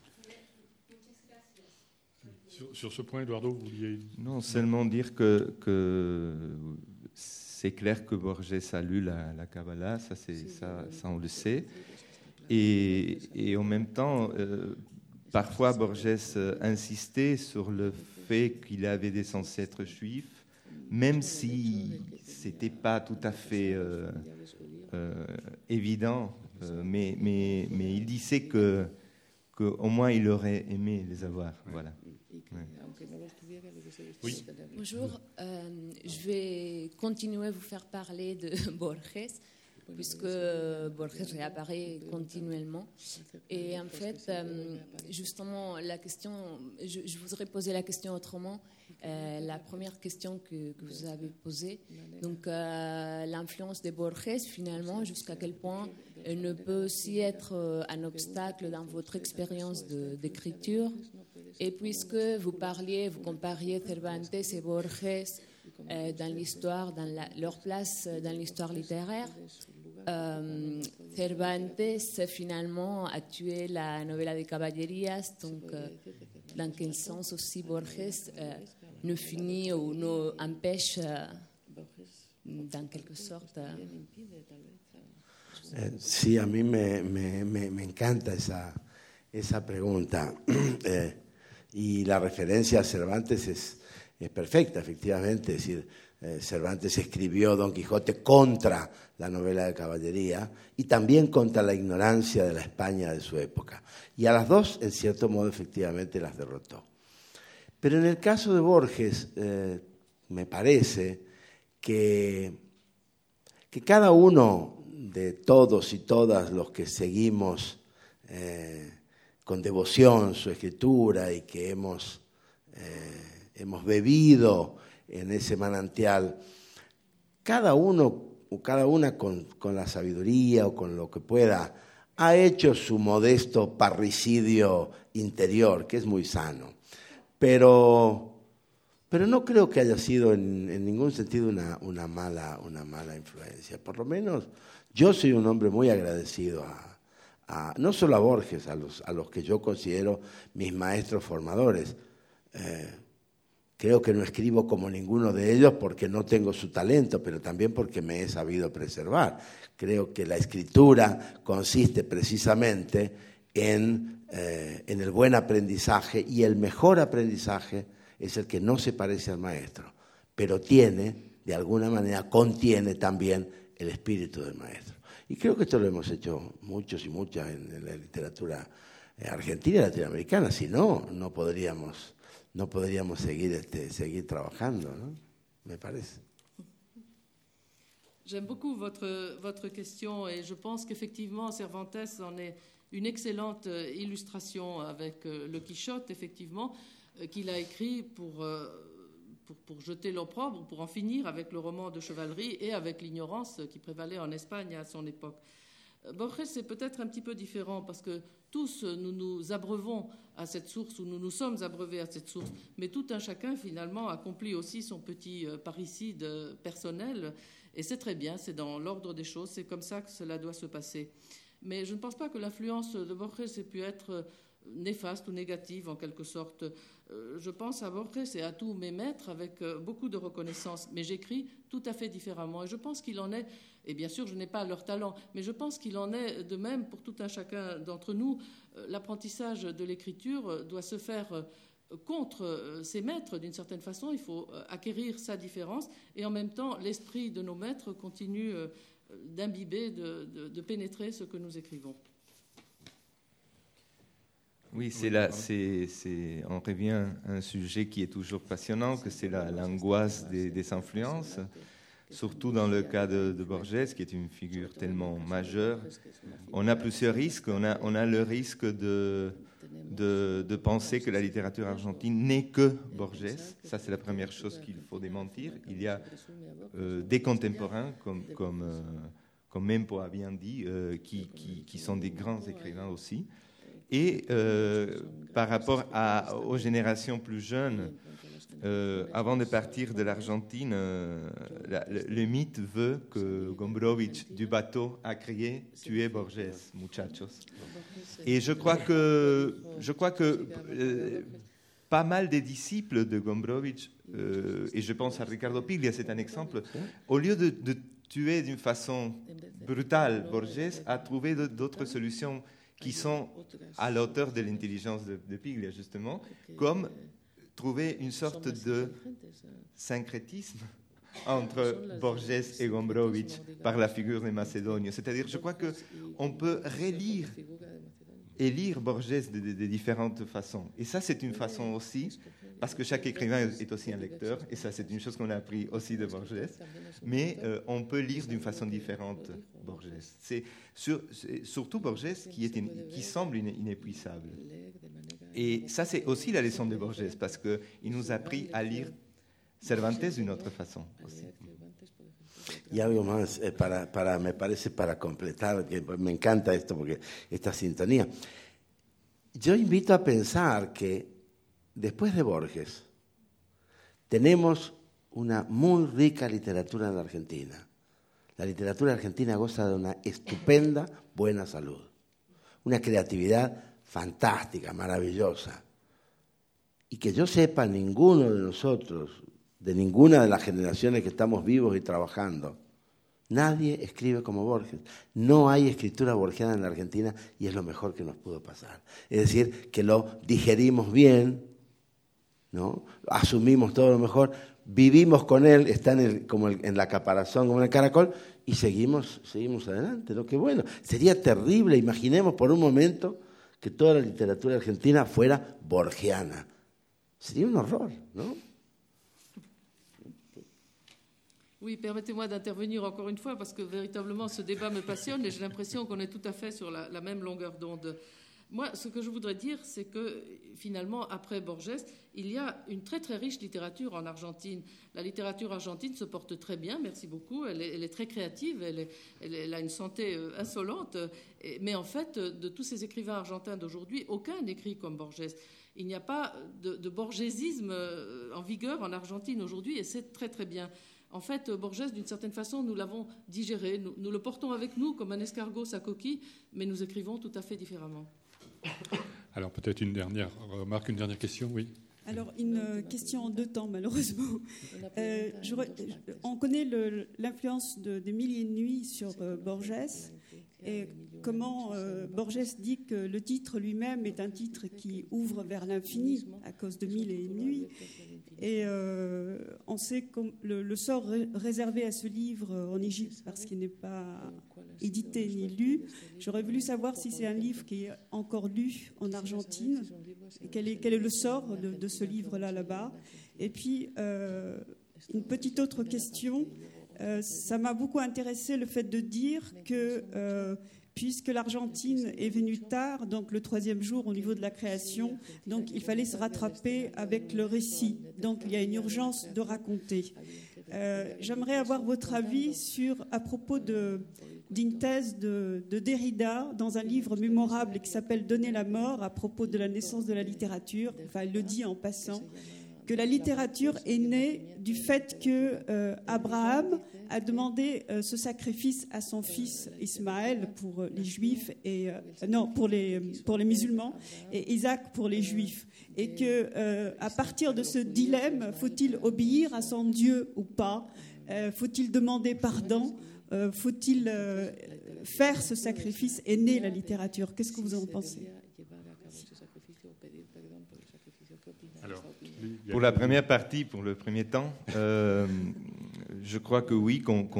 S3: Sur ce point, Eduardo, vous vouliez...
S4: Non, seulement dire que c'est clair que Borges a lu la Kabbalah, ça on le sait. Et en même temps, parfois Borges insistait sur le fait qu'il avait des ancêtres juifs, même si ce n'était pas tout à fait évident, mais il disait qu'au moins il aurait aimé les avoir. Voilà.
S3: Oui.
S8: Bonjour, je vais continuer à vous faire parler de Borges, puisque Borges réapparaît continuellement. Et en fait, justement, la question, je voudrais poser la question autrement. La première question que vous avez posée, donc l'influence de Borges, finalement, jusqu'à quel point elle ne peut aussi être un obstacle dans votre expérience d'écriture. Et puisque vous compariez Cervantes et Borges dans l'histoire, leur place dans l'histoire littéraire, Cervantes finalement a tué la novela de caballerías, donc dans quel sens aussi Borges ne finit ou ne empêche dans quelque sorte.
S5: Sí, a mí me encanta esa pregunta. Y la referencia a Cervantes es perfecta, efectivamente. Es decir, Cervantes escribió Don Quijote contra la novela de caballería y también contra la ignorancia de la España de su época. Y a las dos, en cierto modo, efectivamente las derrotó. Pero en el caso de Borges, me parece que cada uno de todos y todas los que seguimos con devoción su escritura y que hemos bebido en ese manantial, cada uno o cada una con la sabiduría o con lo que pueda, ha hecho su modesto parricidio interior, que es muy sano. Pero no creo que haya sido en ningún sentido una mala influencia. Por lo menos yo soy un hombre muy agradecido no solo a Borges, a los que yo considero mis maestros formadores. Creo que no escribo como ninguno de ellos porque no tengo su talento, pero también porque me he sabido preservar. Creo que la escritura consiste precisamente en el buen aprendizaje, y el mejor aprendizaje es el que no se parece al maestro, pero de alguna manera contiene también el espíritu del maestro. Y creo que esto lo hemos hecho muchos y muchas en la literatura argentina y latinoamericana. Si no, no podríamos seguir trabajando, ¿no? Me parece.
S6: J'aime beaucoup votre question et je pense qu'effectivement Cervantes en est une excellente illustration avec le Quichotte, effectivement, qu'il a écrit pour jeter l'opprobre, pour en finir avec le roman de chevalerie et avec l'ignorance qui prévalait en Espagne à son époque. Borges, c'est peut-être un petit peu différent parce que tous nous nous abreuvons à cette source, ou nous nous sommes abreuvés à cette source, mais tout un chacun finalement accomplit aussi son petit parricide personnel, et c'est très bien, c'est dans l'ordre des choses, c'est comme ça que cela doit se passer. Mais je ne pense pas que l'influence de Borges ait pu être néfaste ou négative en quelque sorte. Je pense à Borges et à tous mes maîtres avec beaucoup de reconnaissance, mais j'écris tout à fait différemment, et je pense qu'il en est, et bien sûr je n'ai pas leur talent, mais je pense qu'il en est de même pour tout un chacun d'entre nous. L'apprentissage de l'écriture doit se faire contre ses maîtres d'une certaine façon, il faut acquérir sa différence, et en même temps l'esprit de nos maîtres continue d'imbiber, de pénétrer ce que nous écrivons.
S4: Oui, on revient à un sujet qui est toujours passionnant, que c'est l'angoisse des influences. surtout dans le cas de Borges, qui est une figure tellement majeure. On a plusieurs risques. On a le risque de penser que la littérature argentine n'est que Borges. Ça, c'est la première chose qu'il faut démentir. Il y a des contemporains, comme Mempo a bien dit, qui sont des grands écrivains aussi. Et par rapport aux générations plus jeunes, avant de partir de l'Argentine, le mythe veut que Gombrowicz du bateau a crié « Tuez Borges, muchachos ». Et je crois que pas mal des disciples de Gombrowicz, et je pense à Ricardo Piglia, c'est un exemple, au lieu de tuer d'une façon brutale Borges, a trouvé d'autres solutions qui sont à la hauteur de l'intelligence de Piglia, justement, comme trouver une sorte de syncrétisme entre Borges et Gombrowicz par la figure de Macédoine. C'est-à-dire, je crois qu'on peut relire et lire Borges de différentes façons. Et ça, c'est une façon aussi, parce que chaque écrivain est aussi un lecteur, et ça, c'est une chose qu'on a appris aussi de Borges, mais on peut lire d'une façon différente Borges. C'est surtout Borges qui semble inépuisable. Et ça, c'est aussi la leçon de Borges, parce qu'il nous a appris à lire Cervantes d'une autre façon aussi.
S5: Y algo más, me parece para completar, que me encanta esto, porque esta sintonía. Yo invito a pensar que después de Borges tenemos una muy rica literatura en la Argentina. La literatura argentina goza de una estupenda buena salud, una creatividad fantástica, maravillosa. Y que yo sepa, ninguno de nosotros, de ninguna de las generaciones que estamos vivos y trabajando, nadie escribe como Borges. No hay escritura borgiana en la Argentina y es lo mejor que nos pudo pasar. Es decir, que lo digerimos bien, ¿no? Asumimos todo lo mejor, vivimos con él, está en la caparazón, como en el caracol, y seguimos adelante. ¿No? Qué bueno. Sería terrible, imaginemos por un momento que toda la literatura argentina fuera borgiana. Sería un horror, ¿no?
S6: Oui, permettez-moi d'intervenir encore une fois parce que véritablement ce débat me passionne et j'ai l'impression qu'on est tout à fait sur la même longueur d'onde. Moi, ce que je voudrais dire, c'est que finalement, après Borges, il y a une très très riche littérature en Argentine. La littérature argentine se porte très bien, merci beaucoup, elle est très créative, elle a une santé insolente, mais en fait, de tous ces écrivains argentins d'aujourd'hui, aucun n'écrit comme Borges. Il n'y a pas de borgesisme en vigueur en Argentine aujourd'hui et c'est très très bien. En fait, Borges, d'une certaine façon, nous l'avons digéré. Nous le portons avec nous comme un escargot sa coquille, mais nous écrivons tout à fait différemment.
S3: Alors peut-être une dernière remarque, une dernière question, oui.
S9: Alors une question en deux temps, malheureusement. On connaît l'influence de Mille et une nuits sur Borges et comment Borges dit que le titre lui-même est un titre qui ouvre vers l'infini à cause de Mille et une nuits. Et on sait que le sort réservé à ce livre en Égypte, parce qu'il n'est pas édité ni lu. J'aurais voulu savoir si c'est un livre qui est encore lu en Argentine, et quel est le sort de ce livre-là là-bas. Et puis, une petite autre question. Ça m'a beaucoup intéressé le fait de dire que puisque l'Argentine est venue tard, donc le 3e jour au niveau de la création, donc il fallait se rattraper avec le récit. Donc il y a une urgence de raconter. J'aimerais avoir votre avis à propos d'une thèse de Derrida dans un livre mémorable qui s'appelle « Donner la mort » à propos de la naissance de la littérature. Enfin, il le dit en passant, que la littérature est née du fait que Abraham a demandé ce sacrifice à son fils Ismaël pour les juifs pour les musulmans et Isaac pour les juifs, et que à partir de ce dilemme, faut-il obéir à son Dieu ou pas, faut-il demander pardon, faut-il faire ce sacrifice, est née la littérature. Qu'est-ce que vous en pensez?
S3: Alors,
S4: pour la première partie, pour le premier temps, je crois que oui,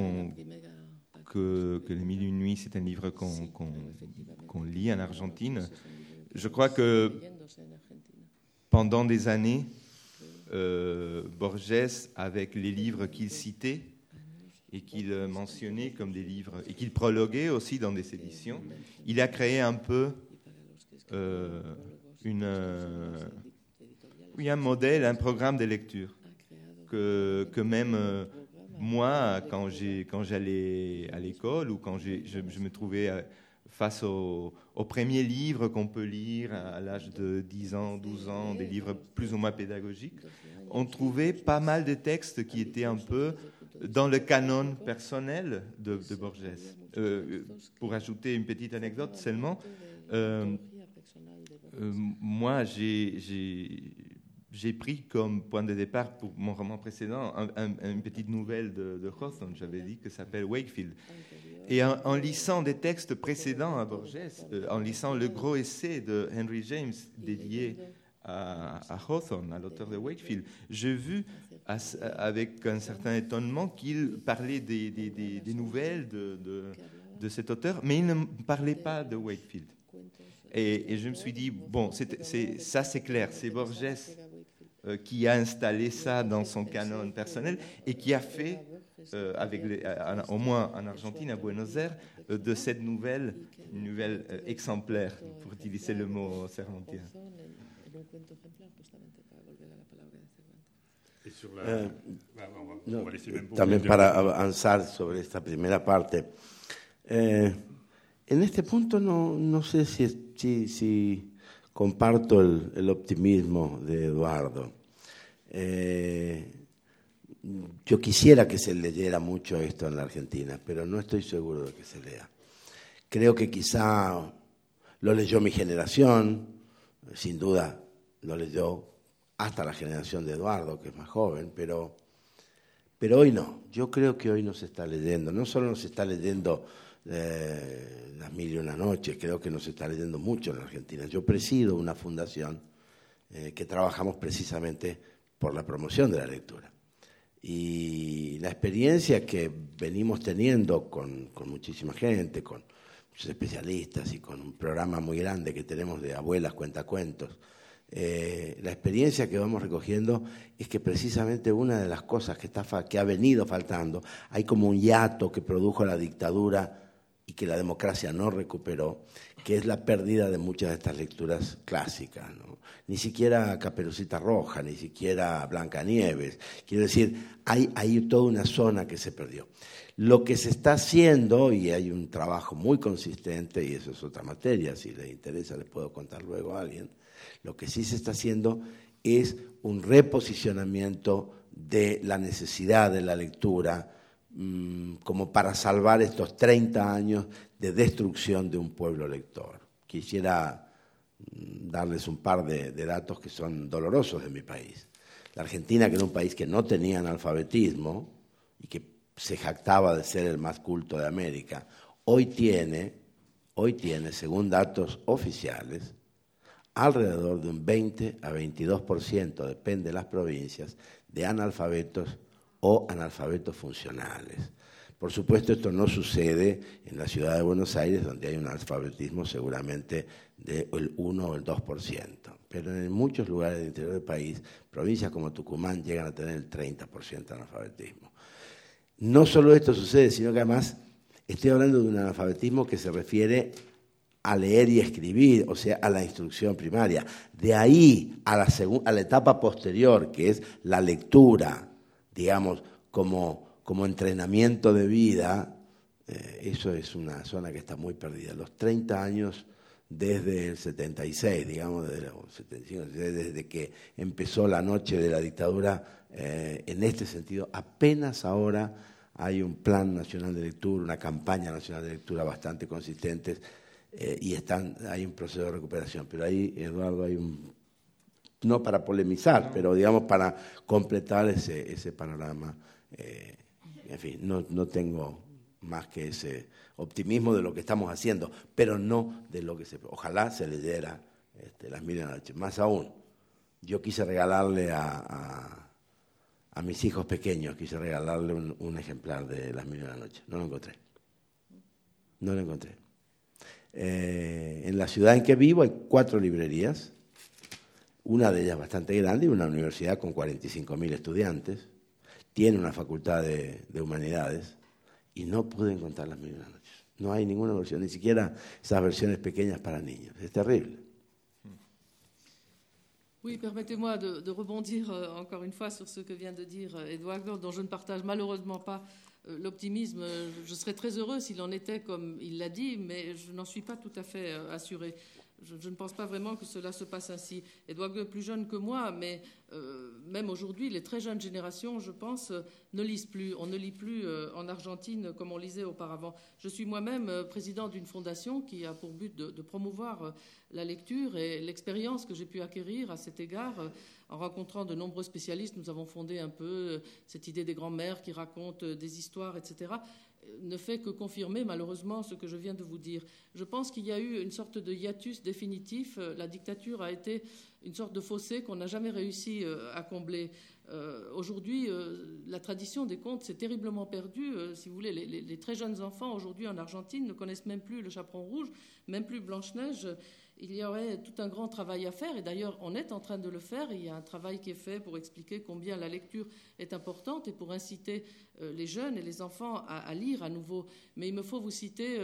S4: que Les Mille et une nuits, c'est un livre qu'on lit en Argentine. Je crois que pendant des années, Borges, avec les livres qu'il citait, et qu'il mentionnait comme des livres, et qu'il prologuait aussi dans des éditions, il a créé un peu un modèle, un programme de lecture que même moi, quand j'allais à l'école ou quand je me trouvais face au premier livre qu'on peut lire à l'âge de 10 ans, 12 ans, des livres plus ou moins pédagogiques, on trouvait pas mal de textes qui étaient un peu dans le canon personnel de Borges. Pour ajouter une petite anecdote seulement, moi, j'ai pris comme point de départ pour mon roman précédent une petite nouvelle de Hawthorne, j'avais dit, qui s'appelle Wakefield. Et en lisant des textes précédents à Borges, en lisant le gros essai de Henry James dédié à Hawthorne, à l'auteur de Wakefield, j'ai vu avec un certain étonnement qu'il parlait des nouvelles de cet auteur, mais il ne parlait pas de Wakefield. Et je me suis dit, bon, ça c'est clair, c'est Borges qui a installé ça dans son canon personnel et qui a fait, au moins en Argentine, à Buenos Aires, de cette nouvelle exemplaire, pour utiliser le mot cervantien.
S5: También para avanzar sobre esta primera parte, en este punto no sé si comparto el optimismo de Eduardo. Yo quisiera que se leyera mucho esto en la Argentina, pero no estoy seguro de que se lea. Creo que quizá lo leyó mi generación, sin duda lo leyó hasta la generación de Eduardo, que es más joven, pero hoy no. Yo creo que hoy no se está leyendo. No solo no se está leyendo Las Mil y Una Noches, creo que no se está leyendo mucho en la Argentina. Yo presido una fundación que trabajamos precisamente por la promoción de la lectura. Y la experiencia que venimos teniendo con muchísima gente, con muchos especialistas y con un programa muy grande que tenemos de abuelas cuentacuentos, la experiencia que vamos recogiendo es que precisamente una de las cosas que ha venido faltando, hay como un hiato que produjo la dictadura y que la democracia no recuperó, que es la pérdida de muchas de estas lecturas clásicas, ¿no? Ni siquiera Caperucita Roja, ni siquiera Blancanieves. Quiero decir, hay toda una zona que se perdió. Lo que se está haciendo, y hay un trabajo muy consistente, y eso es otra materia, si les interesa les puedo contar luego a alguien, lo que sí se está haciendo es un reposicionamiento de la necesidad de la lectura como para salvar estos 30 años de destrucción de un pueblo lector. Quisiera darles un par de datos que son dolorosos de mi país. La Argentina, que era un país que no tenía analfabetismo y que se jactaba de ser el más culto de América, hoy tiene, según datos oficiales, alrededor de un 20 a 22%, depende de las provincias, de analfabetos o analfabetos funcionales. Por supuesto, esto no sucede en la ciudad de Buenos Aires, donde hay un analfabetismo seguramente del 1 o el 2%. Pero en muchos lugares del interior del país, provincias como Tucumán llegan a tener el 30% de analfabetismo. No solo esto sucede, sino que además estoy hablando de un analfabetismo que se refiere a leer y escribir, o sea, a la instrucción primaria. De ahí a la etapa posterior, que es la lectura, digamos, como entrenamiento de vida, eso es una zona que está muy perdida. Los 30 años desde el 76, digamos, desde el 75, desde que empezó la noche de la dictadura, en este sentido, apenas ahora hay un plan nacional de lectura, una campaña nacional de lectura bastante consistente, y hay un proceso de recuperación. Pero ahí, Eduardo, hay no para polemizar, pero digamos para completar ese panorama. En fin, no tengo más que ese optimismo de lo que estamos haciendo, pero no de lo que ojalá se leyera Las Mil y Una Noches. Más aún, yo quise regalarle a mis hijos pequeños, quise regalarle un ejemplar de Las Mil y Una Noches. No lo encontré. En la ciudad en que vivo hay 4 librerías, una de ellas bastante grande y una universidad con 45.000 estudiantes. tiene una facultad de humanidades, y no pude encontrar Las Mil y una noches. No hay ninguna versión, ni siquiera esas versiones pequeñas para niños. Es terrible.
S6: Oui, permettez-moi de rebondir encore une fois sur ce que vient de dire Eduardo, dont je ne partage malheureusement pas l'optimisme. Je serais très heureux s'il en était comme il l'a dit, mais je n'en suis pas tout à fait assuré. Je ne pense pas vraiment que cela se passe ainsi. Eduardo est plus jeune que moi, mais même aujourd'hui, les très jeunes générations, je pense, ne lisent plus. On ne lit plus en Argentine comme on lisait auparavant. Je suis moi-même président d'une fondation qui a pour but de promouvoir la lecture, et l'expérience que j'ai pu acquérir à cet égard, en rencontrant de nombreux spécialistes, nous avons fondé un peu cette idée des grands-mères qui racontent des histoires, etc., ne fait que confirmer malheureusement ce que je viens de vous dire. Je pense qu'il y a eu une sorte de hiatus définitif. La dictature a été une sorte de fossé qu'on n'a jamais réussi à combler. Aujourd'hui, la tradition des contes s'est terriblement perdue. Si vous voulez, les très jeunes enfants aujourd'hui en Argentine ne connaissent même plus le Chaperon rouge, même plus Blanche-Neige. Il y aurait tout un grand travail à faire, et d'ailleurs on est en train de le faire. Il y a un travail qui est fait pour expliquer combien la lecture est importante et pour inciter les jeunes et les enfants à lire à nouveau. Mais il me faut vous citer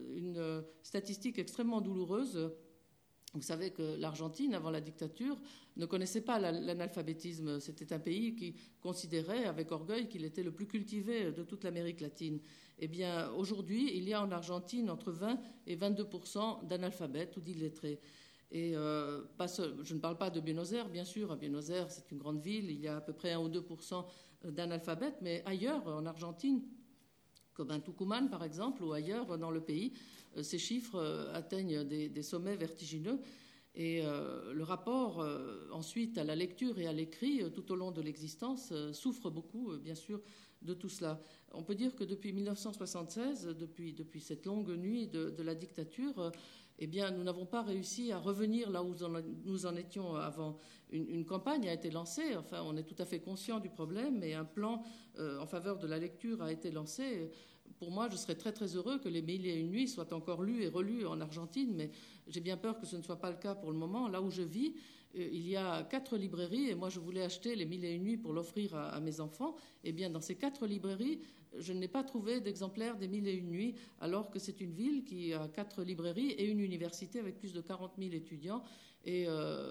S6: une statistique extrêmement douloureuse. Vous savez que l'Argentine, avant la dictature, ne connaissait pas l'analphabétisme. C'était un pays qui considérait avec orgueil qu'il était le plus cultivé de toute l'Amérique latine. Eh bien, aujourd'hui, il y a en Argentine entre 20 et 22% d'analphabètes ou d'illettrés. Et je ne parle pas de Buenos Aires, bien sûr. À Buenos Aires, c'est une grande ville, il y a à peu près 1 ou 2% d'analphabètes, mais ailleurs, en Argentine, comme à Tucumán, par exemple, ou ailleurs dans le pays, ces chiffres atteignent des sommets vertigineux. Et le rapport, ensuite, à la lecture et à l'écrit, tout au long de l'existence, souffre beaucoup, bien sûr, de tout cela. On peut dire que depuis 1976, depuis cette longue nuit de la dictature, eh bien, nous n'avons pas réussi à revenir là où nous en étions avant. Une campagne a été lancée, enfin, on est tout à fait conscient du problème, et un plan en faveur de la lecture a été lancé. Pour moi, je serais très très heureux que les Mille et une nuits soient encore lus et relus en Argentine, mais j'ai bien peur que ce ne soit pas le cas pour le moment. Là où je vis, il y a 4 librairies, et moi je voulais acheter les Mille et une nuits pour l'offrir à mes enfants. Eh bien, dans ces 4 librairies, je n'ai pas trouvé d'exemplaire des Mille et une nuits, alors que c'est une ville qui a 4 librairies et une université avec plus de 40 000 étudiants et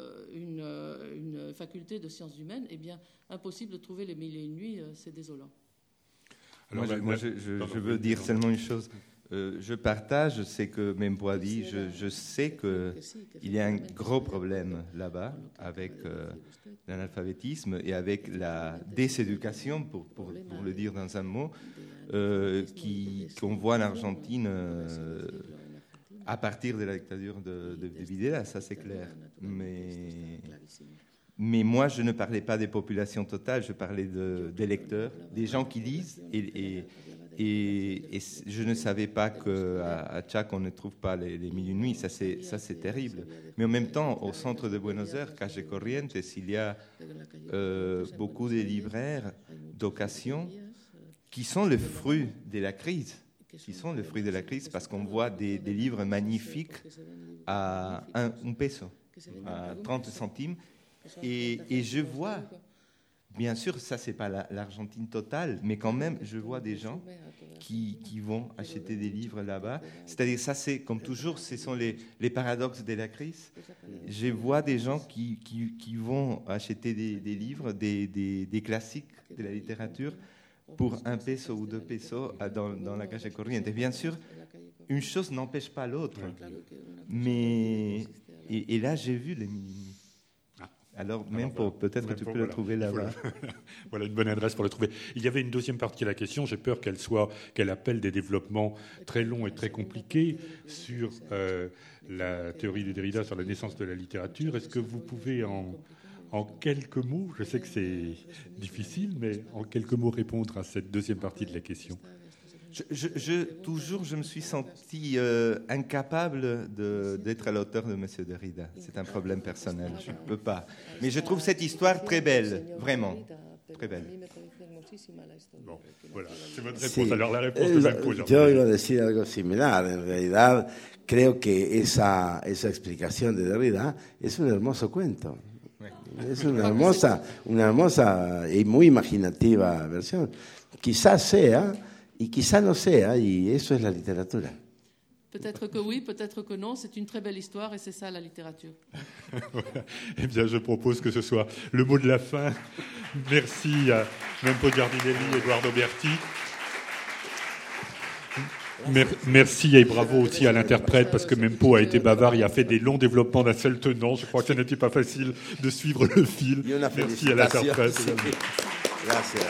S6: une faculté de sciences humaines. Eh bien, impossible de trouver les Mille et une nuits, c'est désolant.
S4: Alors, moi, je veux dire seulement une chose. Je partage ce que Mempo a dit. Je sais qu'il y a un gros problème là-bas avec l'analphabétisme et avec la déséducation, pour le dire dans un mot, qu'on voit en Argentine à partir de la dictature de Videla, ça c'est clair. Mais moi, je ne parlais pas des populations totales, je parlais des lecteurs, des gens qui lisent. Et je ne savais pas qu'à Chac, on ne trouve pas les Mille et une nuits. Ça, c'est terrible. Mais en même temps, au centre de Buenos Aires, Calle Corrientes, il y a beaucoup de libraires d'occasion qui sont le fruit de la crise. Parce qu'on voit des livres magnifiques à un peso, à 30 centimes. Et je vois, bien sûr, ça, c'est pas l'Argentine totale, mais quand même, je vois des gens qui vont acheter des livres là-bas. C'est-à-dire, ça, c'est, comme toujours, ce sont les paradoxes de la crise. Je vois des gens qui vont acheter des livres, des classiques de la littérature, pour 1 peso ou 2 pesos dans la Calle Corrientes. Et bien sûr, une chose n'empêche pas l'autre. Mais, et là, j'ai vu les mini. Alors, même peut-être que tu peux le trouver là-bas.
S3: Voilà une bonne adresse pour le trouver. Il y avait une deuxième partie de la question. J'ai peur qu'elle appelle des développements très longs et très compliqués sur la théorie de Derrida, sur la naissance de la littérature. Est-ce que vous pouvez, en quelques mots, je sais que c'est difficile, mais en quelques mots répondre à cette deuxième partie de la question?
S4: Toujours, je me suis senti incapable d'être à l'auteur de M. Derrida. C'est un problème personnel, je ne peux pas. Mais je trouve cette histoire très belle, vraiment, très belle.
S3: Bon, voilà, c'est votre réponse. Sí. Alors la réponse de Mempo.
S5: Yo iba a decir algo similar. En realidad, creo que esa explicación de Derrida es un hermoso cuento. Es una hermosa y muy imaginativa versión. Quizás sea y quizás no sea, y eso es la literatura.
S6: Peut-être que oui, peut-être que non. C'est une très belle histoire et c'est ça la littérature.
S3: Eh bien, je propose que ce soit le mot de la fin. Merci à Mempo Giardinelli, Eduardo Berti. Merci et bravo aussi à l'interprète parce que Mempo a été bavard, il a fait des longs développements d'un seul tenant. Je crois que ce n'était pas facile de suivre le fil. Merci à l'interprète.
S5: Gracias.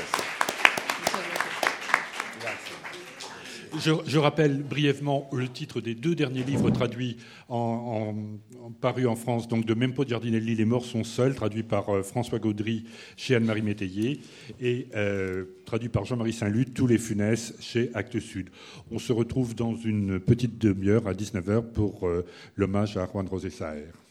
S3: Je rappelle brièvement le titre des 2 derniers livres traduits parus en France, donc de Mempo Giardinelli, Les morts sont seuls, traduit par François Gaudry chez Anne-Marie Métayer, et traduit par Jean-Marie Saint-Luc, Tous les Funesses chez Actes Sud. On se retrouve dans une petite demi-heure à 19h pour l'hommage à Juan José Saer.